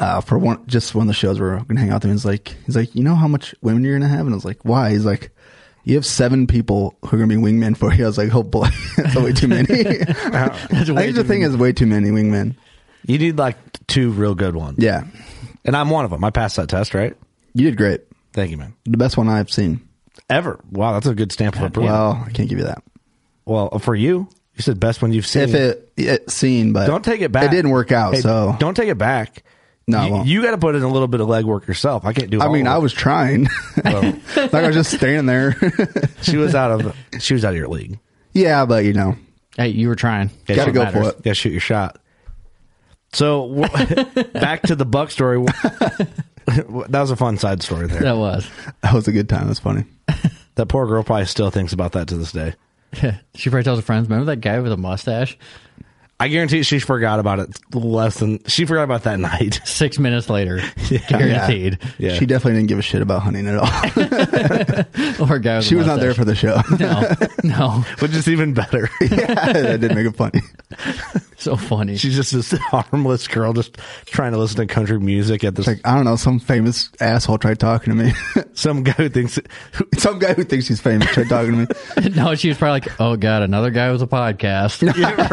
for one of the shows we're going to hang out with him. He's like, you know how much women you're going to have? And I was like, why? He's like, you have 7 people who are going to be wingmen for you. I was like, oh boy, that's way too many. I think the thing is way too many wingmen. You need like 2 real good ones. Yeah. And I'm one of them. I passed that test, right? You did great. Thank you, man. The best one I've seen. Ever. Wow, that's a good stamp of approval. Well, I can't give you that. Well, for you said best one you've seen. If it's seen, but don't take it back. It didn't work out, so don't take it back. No, you got to put in a little bit of legwork yourself. I can't do. I was trying. Like I was just standing there. She was out of your league. Yeah, but you know, hey, you were trying. Yeah, got to go for it. Yeah, shoot your shot. So back to the Buck story. That was a fun side story there. That was a good time. That's funny. That poor girl probably still thinks about that to this day. Yeah, she probably tells her friends, remember that guy with a mustache? I guarantee she forgot about it she forgot about that night. 6 minutes later. Guaranteed. Yeah. She definitely didn't give a shit about hunting at all. Or a guy with she a was not there for the show. No. Which is even better. Yeah, that did make it funny. So funny. She's just this harmless girl just trying to listen to country music at this. Like, I don't know, some famous asshole tried talking to me. Some guy who thinks he's famous tried talking to me. No, she was probably like, oh God, another guy with a podcast.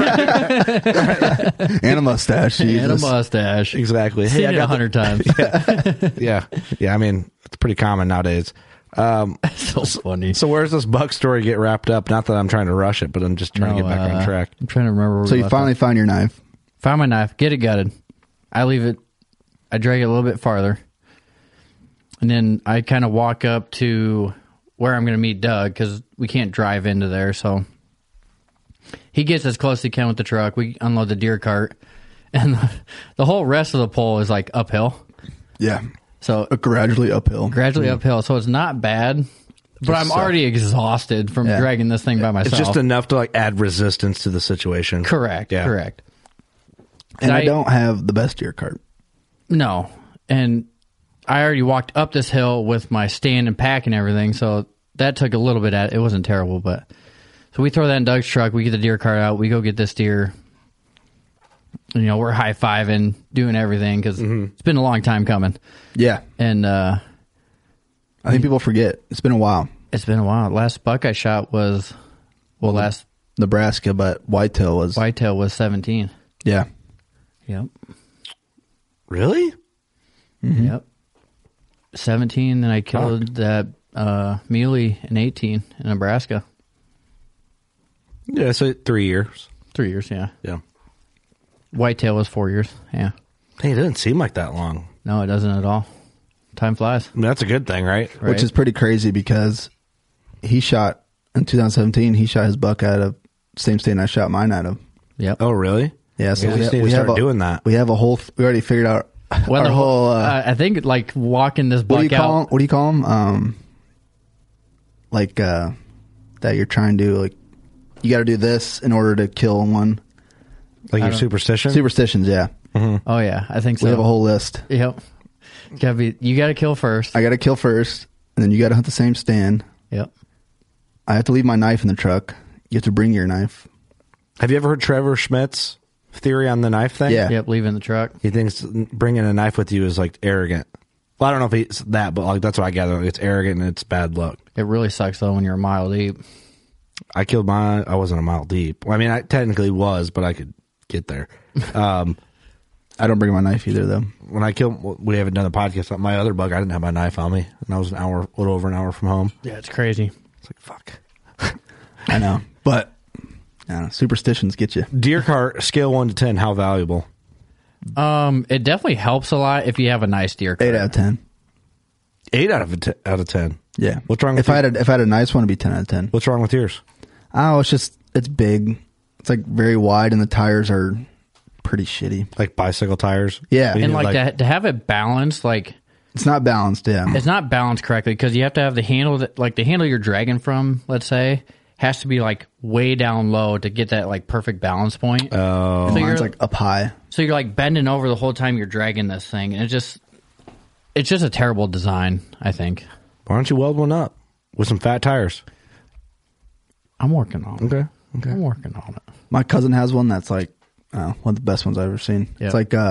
And a mustache. Jesus. And a mustache. Exactly. Hey, I got 100 times. Yeah. I mean, it's pretty common nowadays. So funny. So where's this Buck story get wrapped up? Not that I'm trying to rush it, but I'm just trying to get back on track. I'm trying to remember. So you finally found your knife. Found my knife. Get it gutted. I drag it a little bit farther. And then I kind of walk up to where I'm going to meet Doug because we can't drive into there. So he gets as close as he can with the truck. We unload the deer cart. And the whole rest of the pole is like uphill. Yeah. So gradually uphill. Uphill. So it's not bad. But I'm already exhausted from dragging this thing by myself. It's just enough to like add resistance to the situation. Correct. Yeah. Correct. And I don't have the best deer cart. No. And I already walked up this hill with my stand and pack and everything, so that took a little bit it wasn't terrible, but so we throw that in Doug's truck, we get the deer cart out, we go get this deer. You know, we're high-fiving, doing everything because it's been a long time coming. Yeah. And I think people forget. It's been a while. It's been a while. Last buck I shot was last Nebraska, but whitetail was 17. Yeah. Yep. Really? Mm-hmm. Yep. 17, then I killed that muley in 18 in Nebraska. Yeah, so 3 years. 3 years, yeah. Yeah. Whitetail was 4 years, yeah. Hey, it doesn't seem like that long. No, it doesn't at all. Time flies. I mean, that's a good thing, right? Which is pretty crazy because he shot, in 2017, he shot his buck out of the same state I shot mine out of. Yep. Oh, really? Yeah, so we start doing that. We have a whole, we already figured out our whole... I think like walking this buck out... What do you call them? That you're trying to, like, you got to do this in order to kill one. Like your superstition? Superstitions, yeah. Mm-hmm. Oh, yeah, I think so. We have a whole list. Yep. You got to kill first. I got to kill first, and then you got to hunt the same stand. Yep. I have to leave my knife in the truck. You have to bring your knife. Have you ever heard Trevor Schmidt's theory on the knife thing? Yeah. Yep, leaving the truck. He thinks bringing a knife with you is like arrogant. Well, I don't know if it's that, but like that's what I gather. It's arrogant and it's bad luck. It really sucks though when you're a mile deep. I killed mine. I wasn't a mile deep. Well, I mean, I technically was, but I could get there. I don't bring my knife either, though. When I killed, we haven't done a podcast on my other bug. I didn't have my knife on me, and I was a little over an hour from home. Yeah, it's crazy. It's like fuck. I know, but superstitions get you. Deer cart scale 1 to 10. How valuable? It definitely helps a lot if you have a nice deer cart. 8 out of 10. 8 out of 10. Yeah. What's wrong with if I had a nice one, it'd be 10 out of 10. What's wrong with yours? Oh, it's big. It's like very wide, and the tires are pretty shitty. Like bicycle tires? Yeah. And like to have it balanced, like it's not balanced. Yeah, it's not balanced correctly because you have to have the handle the handle you're dragging from, let's say, has to be like way down low to get that like perfect balance point. Oh, so mine's like up high. So you're like bending over the whole time you're dragging this thing, and it's just a terrible design, I think. Why don't you weld one up with some fat tires? I'm working on it. Okay. I'm working on it. My cousin has one that's like one of the best ones I've ever seen. Yep. It's like I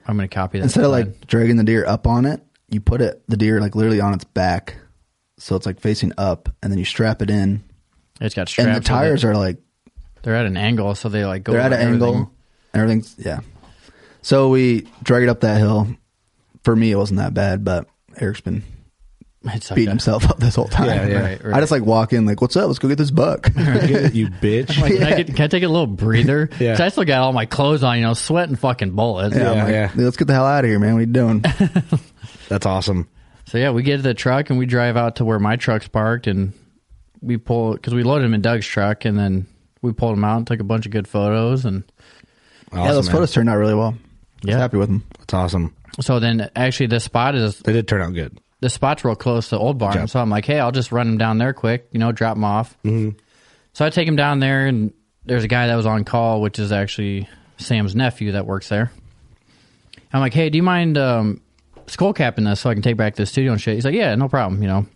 I'm going to copy that. Instead of slide. like dragging the deer up on it, you put the deer like literally on its back. So it's like facing up, and then you strap it in. It's got straps. And the tires are like... They're at an angle, so they like go... They're at an angle. Everything's... Yeah. So we drag it up that hill. For me, it wasn't that bad, but Eric's been beating himself up this whole time. Yeah. Right. I just like walk in like, what's up? Let's go get this buck. You bitch. I'm like, can I take a little breather? Yeah. 'Cause I still got all my clothes on, sweating fucking bullets. I'm like, let's get the hell out of here, man. What are you doing? That's awesome. So yeah, we get to the truck and we drive out to where my truck's parked, and we pull, because we loaded him in Doug's truck, and then we pulled him out and took a bunch of good photos. And yeah, those photos turned out really well. I was happy with them. That's awesome. So then actually the spot is... They did turn out good. The spot's real close to Old Barn. So I'm like, hey, I'll just run him down there quick, drop him off. Mm-hmm. So I take him down there, and there's a guy that was on call, which is actually Sam's nephew that works there. I'm like, hey, do you mind skull capping this so I can take back to the studio and shit? He's like, yeah, no problem,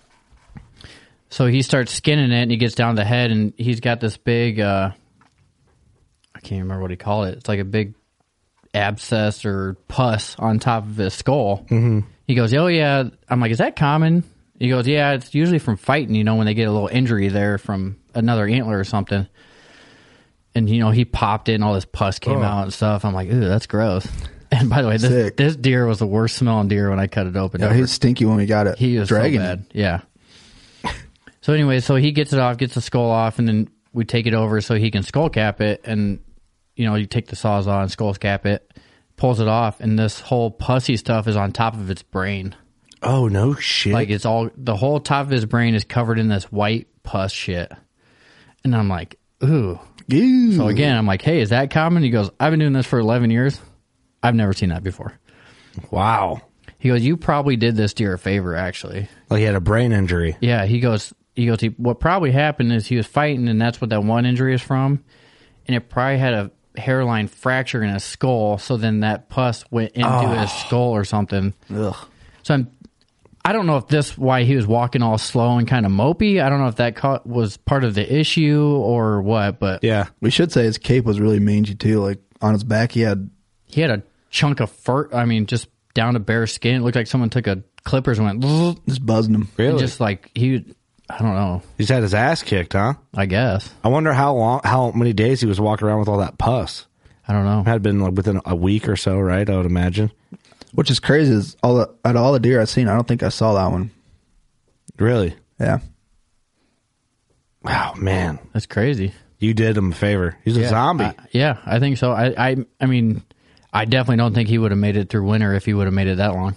So he starts skinning it, and he gets down to the head, and he's got this big, I can't remember what he called it. It's like a big abscess or pus on top of his skull. Mm-hmm. He goes, oh, yeah. I'm like, is that common? He goes, yeah, it's usually from fighting, when they get a little injury there from another antler or something. And, he popped it and all this pus came out and stuff. I'm like, ooh, that's gross. And by the way, this deer was the worst smelling deer when I cut it open. Yeah, he was stinky when we got it. He was dragging so bad. Yeah. So anyway, so he gets it off, gets the skull off, and then we take it over so he can skull cap it. And, you take the Sawzall and skull cap it, pulls it off, and this whole pussy stuff is on top of its brain. Oh, no shit. Like, the whole top of his brain is covered in this white pus shit. And I'm like, ooh. Ew. So again, I'm like, hey, is that common? He goes, I've been doing this for 11 years. I've never seen that before. Wow. He goes, you probably did this deer a favor, actually. Like he had a brain injury. Yeah, he goes, what probably happened is he was fighting, and that's what that one injury is from. And it probably had a hairline fracture in his skull, so then that pus went into his skull or something. Ugh. So I don't know if this why he was walking all slow and kind of mopey. I don't know if that was part of the issue or what, but yeah, we should say his cape was really mangy too. Like on his back, he had a chunk of fur. I mean, just down to bare skin. It looked like someone took a clippers and went just buzzing him. Really, and just like I don't know. He's had his ass kicked, huh? I guess. I wonder how many days he was walking around with all that pus. I don't know. It had been like within a week or so, right? I would imagine. Which is crazy. Is out of all the deer I've seen, I don't think I saw that one. Really? Yeah. Wow, man, that's crazy. You did him a favor. He's a zombie. I think so. I mean, I definitely don't think he would have made it through winter if he would have made it that long.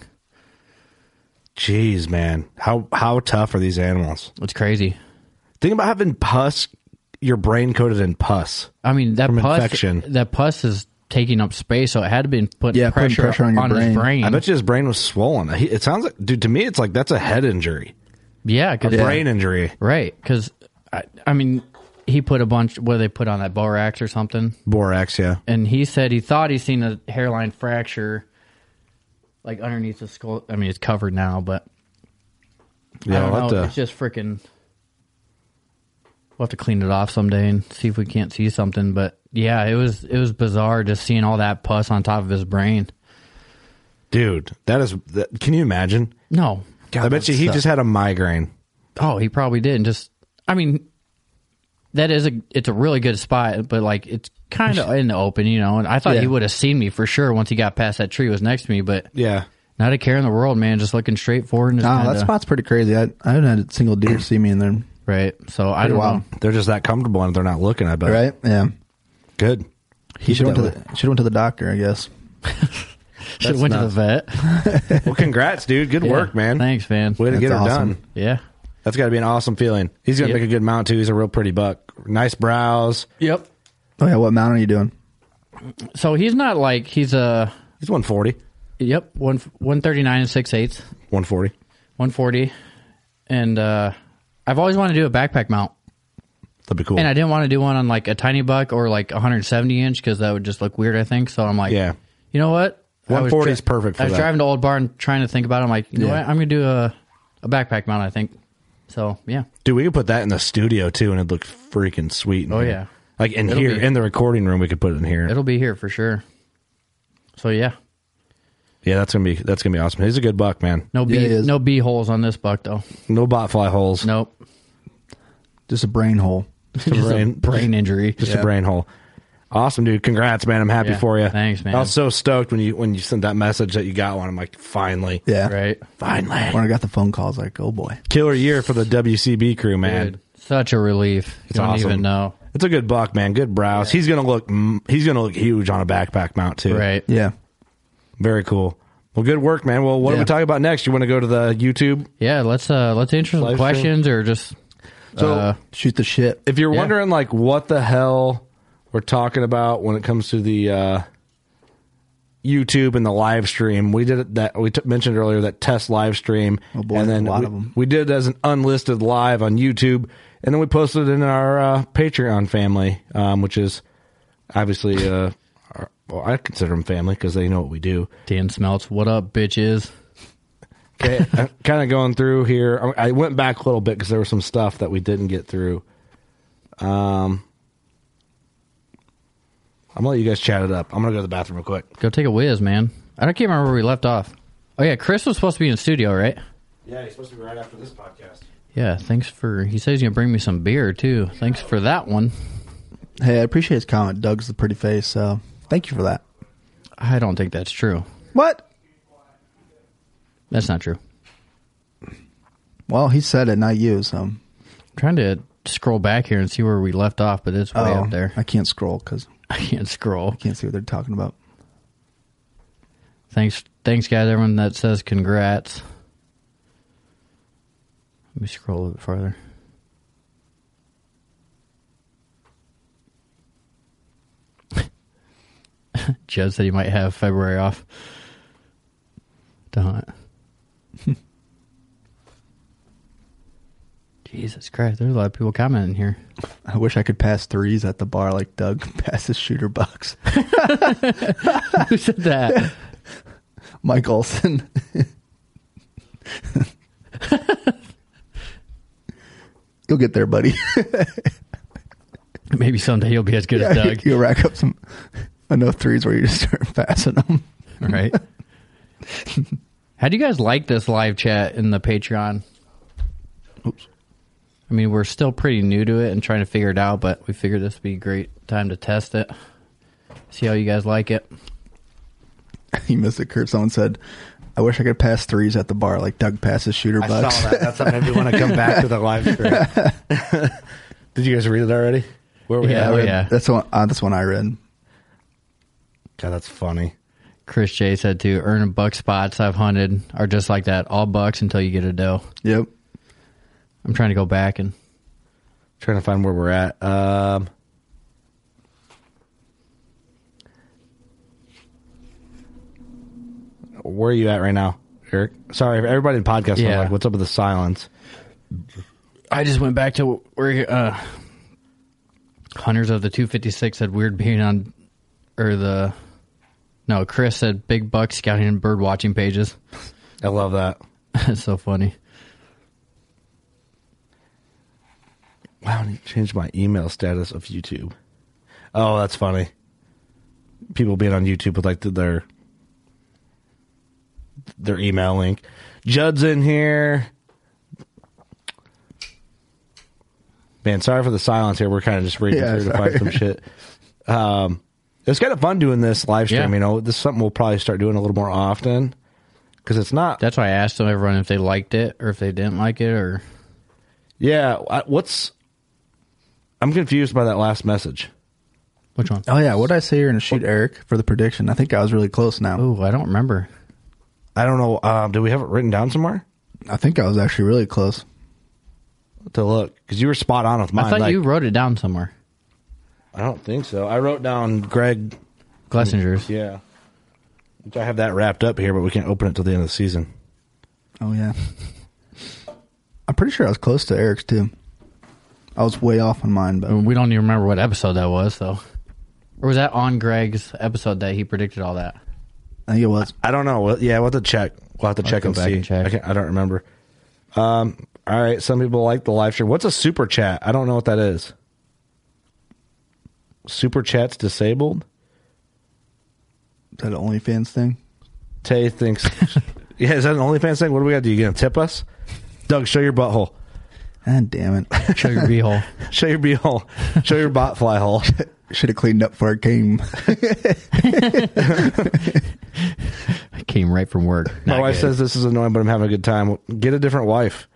Jeez, man. How tough are these animals? It's crazy. Think about having pus, your brain coated in pus. I mean, that pus, infection. That pus is taking up space, so it had to be putting pressure on your brain. His brain. I bet you his brain was swollen. It sounds like, dude, to me, it's like that's a head injury. Yeah. Brain injury. Right. Because, I mean, he put a bunch, what they put on that borax or something. Borax, yeah. And he said he thought he seen a hairline fracture like underneath the skull. I mean, it's covered now, but yeah, I don't know. It's just freaking. We'll have to clean it off someday and see if we can't see something. But yeah, it was bizarre just seeing all that pus on top of his brain. Dude, can you imagine? No. God, I bet you he just had a migraine. Oh, he probably did. And just, I mean, it's a really good spot, but like it's kind of in the open, and I thought he would have seen me for sure once he got past that tree was next to me, but yeah, not a care in the world, man. Just looking straight forward. And that spot's pretty crazy. I haven't had a single deer see me in there. Right. So I don't know. They're just that comfortable and they're not looking, I bet. Right? Yeah. Good. He should have went to the doctor, I guess. Should have went to the vet. Well, congrats, dude. Good work, man. Thanks, man. Way to get her done. Yeah. That's got to be an awesome feeling. He's going to make a good mount, too. He's a real pretty buck. Nice brows. Yep. Oh, yeah. What mount are you doing? So he's not like, he's 140. Yep. 139 and 6/8. 140. 140. And I've always wanted to do a backpack mount. That'd be cool. And I didn't want to do one on like a tiny buck or like 170 inch because that would just look weird, I think. So I'm like, you know what? 140 is perfect for that. I was driving to Old Barn trying to think about it. I'm like, you know what? I'm going to do a backpack mount, I think. So, yeah. Dude, we could put that in the studio, too, and it'd look freaking sweet. Oh, yeah. Like in the recording room, we could put it in here. It'll be here for sure. So, yeah. Yeah, that's gonna be awesome. He's a good buck, man. No bee holes on this buck though. No bot fly holes. Nope. Just a brain hole. Just a brain injury. Just a brain hole. Awesome, dude. Congrats, man. I'm happy for you. Thanks, man. I was so stoked when you sent that message that you got one. I'm like, finally. Yeah. Right. Finally. When I got the phone call, I was like, oh boy. Killer year for the WCB crew, man. Dude, such a relief. It's You don't awesome. even know. It's a good buck, man. Good brows. He's gonna look huge on a backpack mount too. Right. Yeah. Very cool. Well, good work, man. Well, what are we talking about next? You want to go to the YouTube? Yeah, let's answer some questions or just shoot the shit. If you're wondering like what the hell we're talking about when it comes to the YouTube and the live stream, we did it that we mentioned earlier, that test live stream. Oh boy, and then a lot of them. We did it as an unlisted live on YouTube, and then we posted it in our Patreon family, which is obviously well, I consider them family because they know what we do. Dan Smelts, what up, bitches? Okay, I'm kind of going through here. I went back a little bit because there was some stuff that we didn't get through. I'm gonna let you guys chat it up. I'm gonna go to the bathroom real quick. Go take a whiz, man. I can't remember where we left off. Oh yeah, Chris was supposed to be in the studio, right? Yeah, he's supposed to be right after this podcast. Yeah, he says he's gonna bring me some beer too. Thanks for that one. Hey, I appreciate his comment. Doug's the pretty face, so thank you for that. I don't think that's true. What? That's not true. Well, he said it, not you, so. I'm trying to scroll back here and see where we left off, but it's way up there. I can't scroll because I can't scroll. I can't see what they're talking about. Thanks, guys. Everyone that says congrats. Let me scroll a little bit farther. Judd said he might have February off to hunt. Jesus Christ, there's a lot of people commenting here. I wish I could pass threes at the bar like Doug passes shooter bucks. Who said that? Mike Olson. You'll get there, buddy. Maybe someday you'll be as good as Doug. You'll rack up enough threes where you just start passing them. Right. How do you guys like this live chat in the Patreon? Oops. I mean, we're still pretty new to it and trying to figure it out, but we figured this would be a great time to test it. See how you guys like it. You missed it, Kurt. Someone said, I wish I could pass threes at the bar like Doug passes shooter bucks. I saw that. That's something I want to come back to the live stream. Did you guys read it already? Where we at? Yeah. That's one I read. God, that's funny. Chris J said to earn a buck spots I've hunted are just like that, all bucks until you get a doe. Yep. I'm trying to go back and trying to find where we're at. Where are you at right now, Eric? Sorry, everybody in podcast. Yeah. Like, what's up with the silence? I just went back to where hunters of the 256 said weird being on, Chris said big buck scouting and bird watching pages. I love that. That's so funny. Wow, I need to change my email status of YouTube. Oh, that's funny. People being on YouTube with like their email link. Judd's in here. Man, sorry for the silence here. We're kind of just reading through to find some shit. It's kind of fun doing this live stream. Yeah. You know, this is something we'll probably start doing a little more often because it's not. That's why I asked everyone if they liked it or if they didn't like it or. Yeah, I'm confused by that last message. Which one? Oh yeah, what did I say you're gonna shoot Eric for the prediction? I think I was really close now. Oh, I don't remember. I don't know. Do we have it written down somewhere? I think I was actually really close to look because you were spot on with mine. I thought you wrote it down somewhere. I don't think so. I wrote down Greg Glessinger's. Yeah, which I have that wrapped up here, but we can't open it till the end of the season. Oh yeah, I'm pretty sure I was close to Eric's too. I was way off on mine, but we don't even remember what episode that was, though. Or was that on Greg's episode that he predicted all that? I think it was. Uh, I don't know. Yeah, we'll have to check. We'll have to check and see. And check. I don't remember. All right. Some people like the live stream. What's a super chat? I don't know what that is. Super chat's disabled? Is that an OnlyFans thing? Tay thinks, yeah, is that an OnlyFans thing? What do we got to do? You going to tip us? Doug, show your butthole. God damn it. Show your beehole. Show your beehole. Show your bot fly hole. Should have cleaned up before I came. I came right from work. My wife says this is annoying, but I'm having a good time. Get a different wife.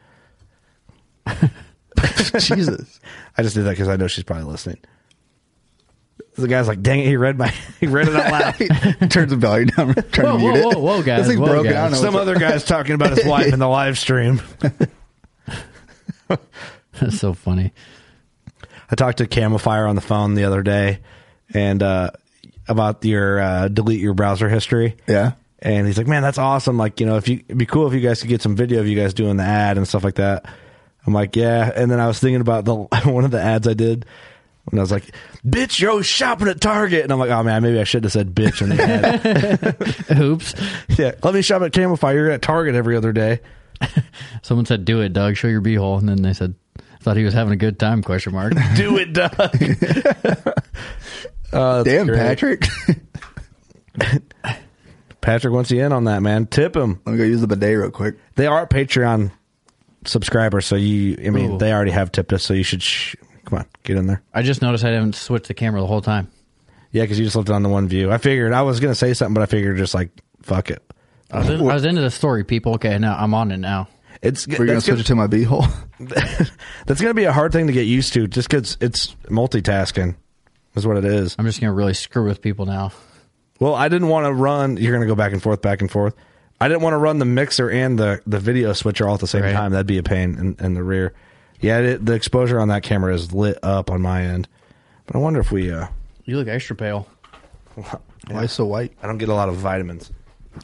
Jesus. I just did that because I know she's probably listening. The guy's like, dang it, he read it out loud. Turns the volume down, trying to mute it. Whoa, guys. This thing's broken. I don't know Some what's other guy's talking about his wife in the live stream. That's so funny. I talked to Camifire on the phone the other day and about your delete your browser history. Yeah. And he's like, man, that's awesome. Like, it'd be cool if you guys could get some video of you guys doing the ad and stuff like that. I'm like, yeah. And then I was thinking about one of the ads I did. And I was like, bitch, you're shopping at Target. And I'm like, oh, man, maybe I should have said bitch in the ad. Oops. Yeah, let me shop at Camifire. You're at Target every other day. Someone said, do it, Doug. Show your beehole. And then they said, thought he was having a good time, question mark. Do it, Doug. Damn, great. Patrick. Patrick wants you in on that, man. Tip him. Let me go use the bidet real quick. They are Patreon subscribers, so Ooh. they already have tipped us, so you should, come on, get in there. I just noticed I haven't switched the camera the whole time. Yeah, because you just left it on the one view. I figured, I was going to say something, but I figured just like, fuck it. I was into the story, people. Okay, now I'm on it now. We're going to switch it to my beehole. That's going to be a hard thing to get used to, just because it's multitasking is what it is. I'm just going to really screw with people now. Well, I didn't want to run, you're going to go back and forth. I didn't want to run the mixer and the video switcher all at the same time. That'd be a pain in the rear. Yeah, the exposure on that camera is lit up on my end. But I wonder if we... You look extra pale. Why so white? I don't get a lot of vitamins.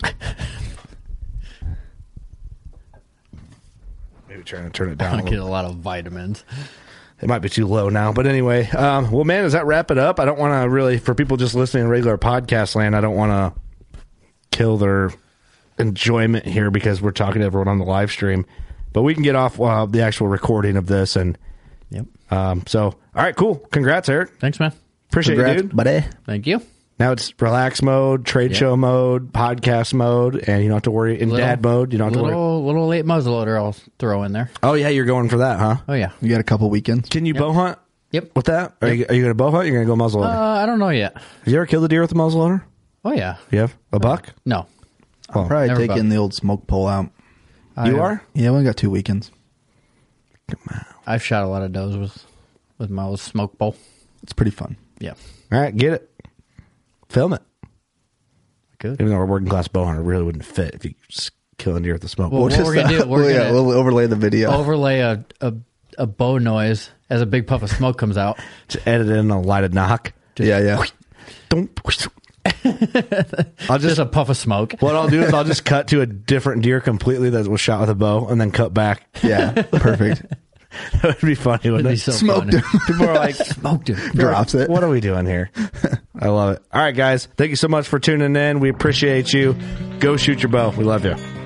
Maybe trying to turn it down I don't get a lot of vitamins. It might be too low now. But anyway, well, man, does that wrap it up? I don't want to really... For people just listening in regular podcast land, I don't want to kill their enjoyment here because we're talking to everyone on the live stream. But we can get off the actual recording of this. And so, all right, cool. Congrats, Eric. Thanks, man. Appreciate it, dude. Buddy. Thank you. Now it's relax mode, trade show mode, podcast mode, and you don't have to worry. In dad mode, you don't have to worry. Little late muzzleloader I'll throw in there. Oh, yeah, you're going for that, huh? Oh, yeah. You got a couple weekends. Can you bow hunt? Yep. With that? Are you going to bow hunt or are you going to go muzzleloader? I don't know yet. Have you ever killed a deer with a muzzleloader? Oh, yeah. You have? A buck? No. Oh, I'm probably never taking buck. the old smoke pole out. You are? Yeah, we only got 2 weekends. I've shot a lot of does with my old smoke bowl. It's pretty fun. Yeah. All right, get it. Film it. Good. Even though our working class bow hunter really wouldn't fit if you just kill a deer with a smoke. Well, what we're going to do, we'll overlay the video. overlay a bow noise as a big puff of smoke comes out. To edit in a lighted knock. Yeah. Don't. I'll Just a puff of smoke. What I'll do is I'll just cut to a different deer completely that was shot with a bow and then cut back. Yeah, perfect. That would be funny, wouldn't It'd be it? so Smoked funny. him. People are like, Smoked him. Drops it. what are we doing here? I love it. All right, guys. Thank you so much for tuning in. We appreciate you. Go shoot your bow. We love you.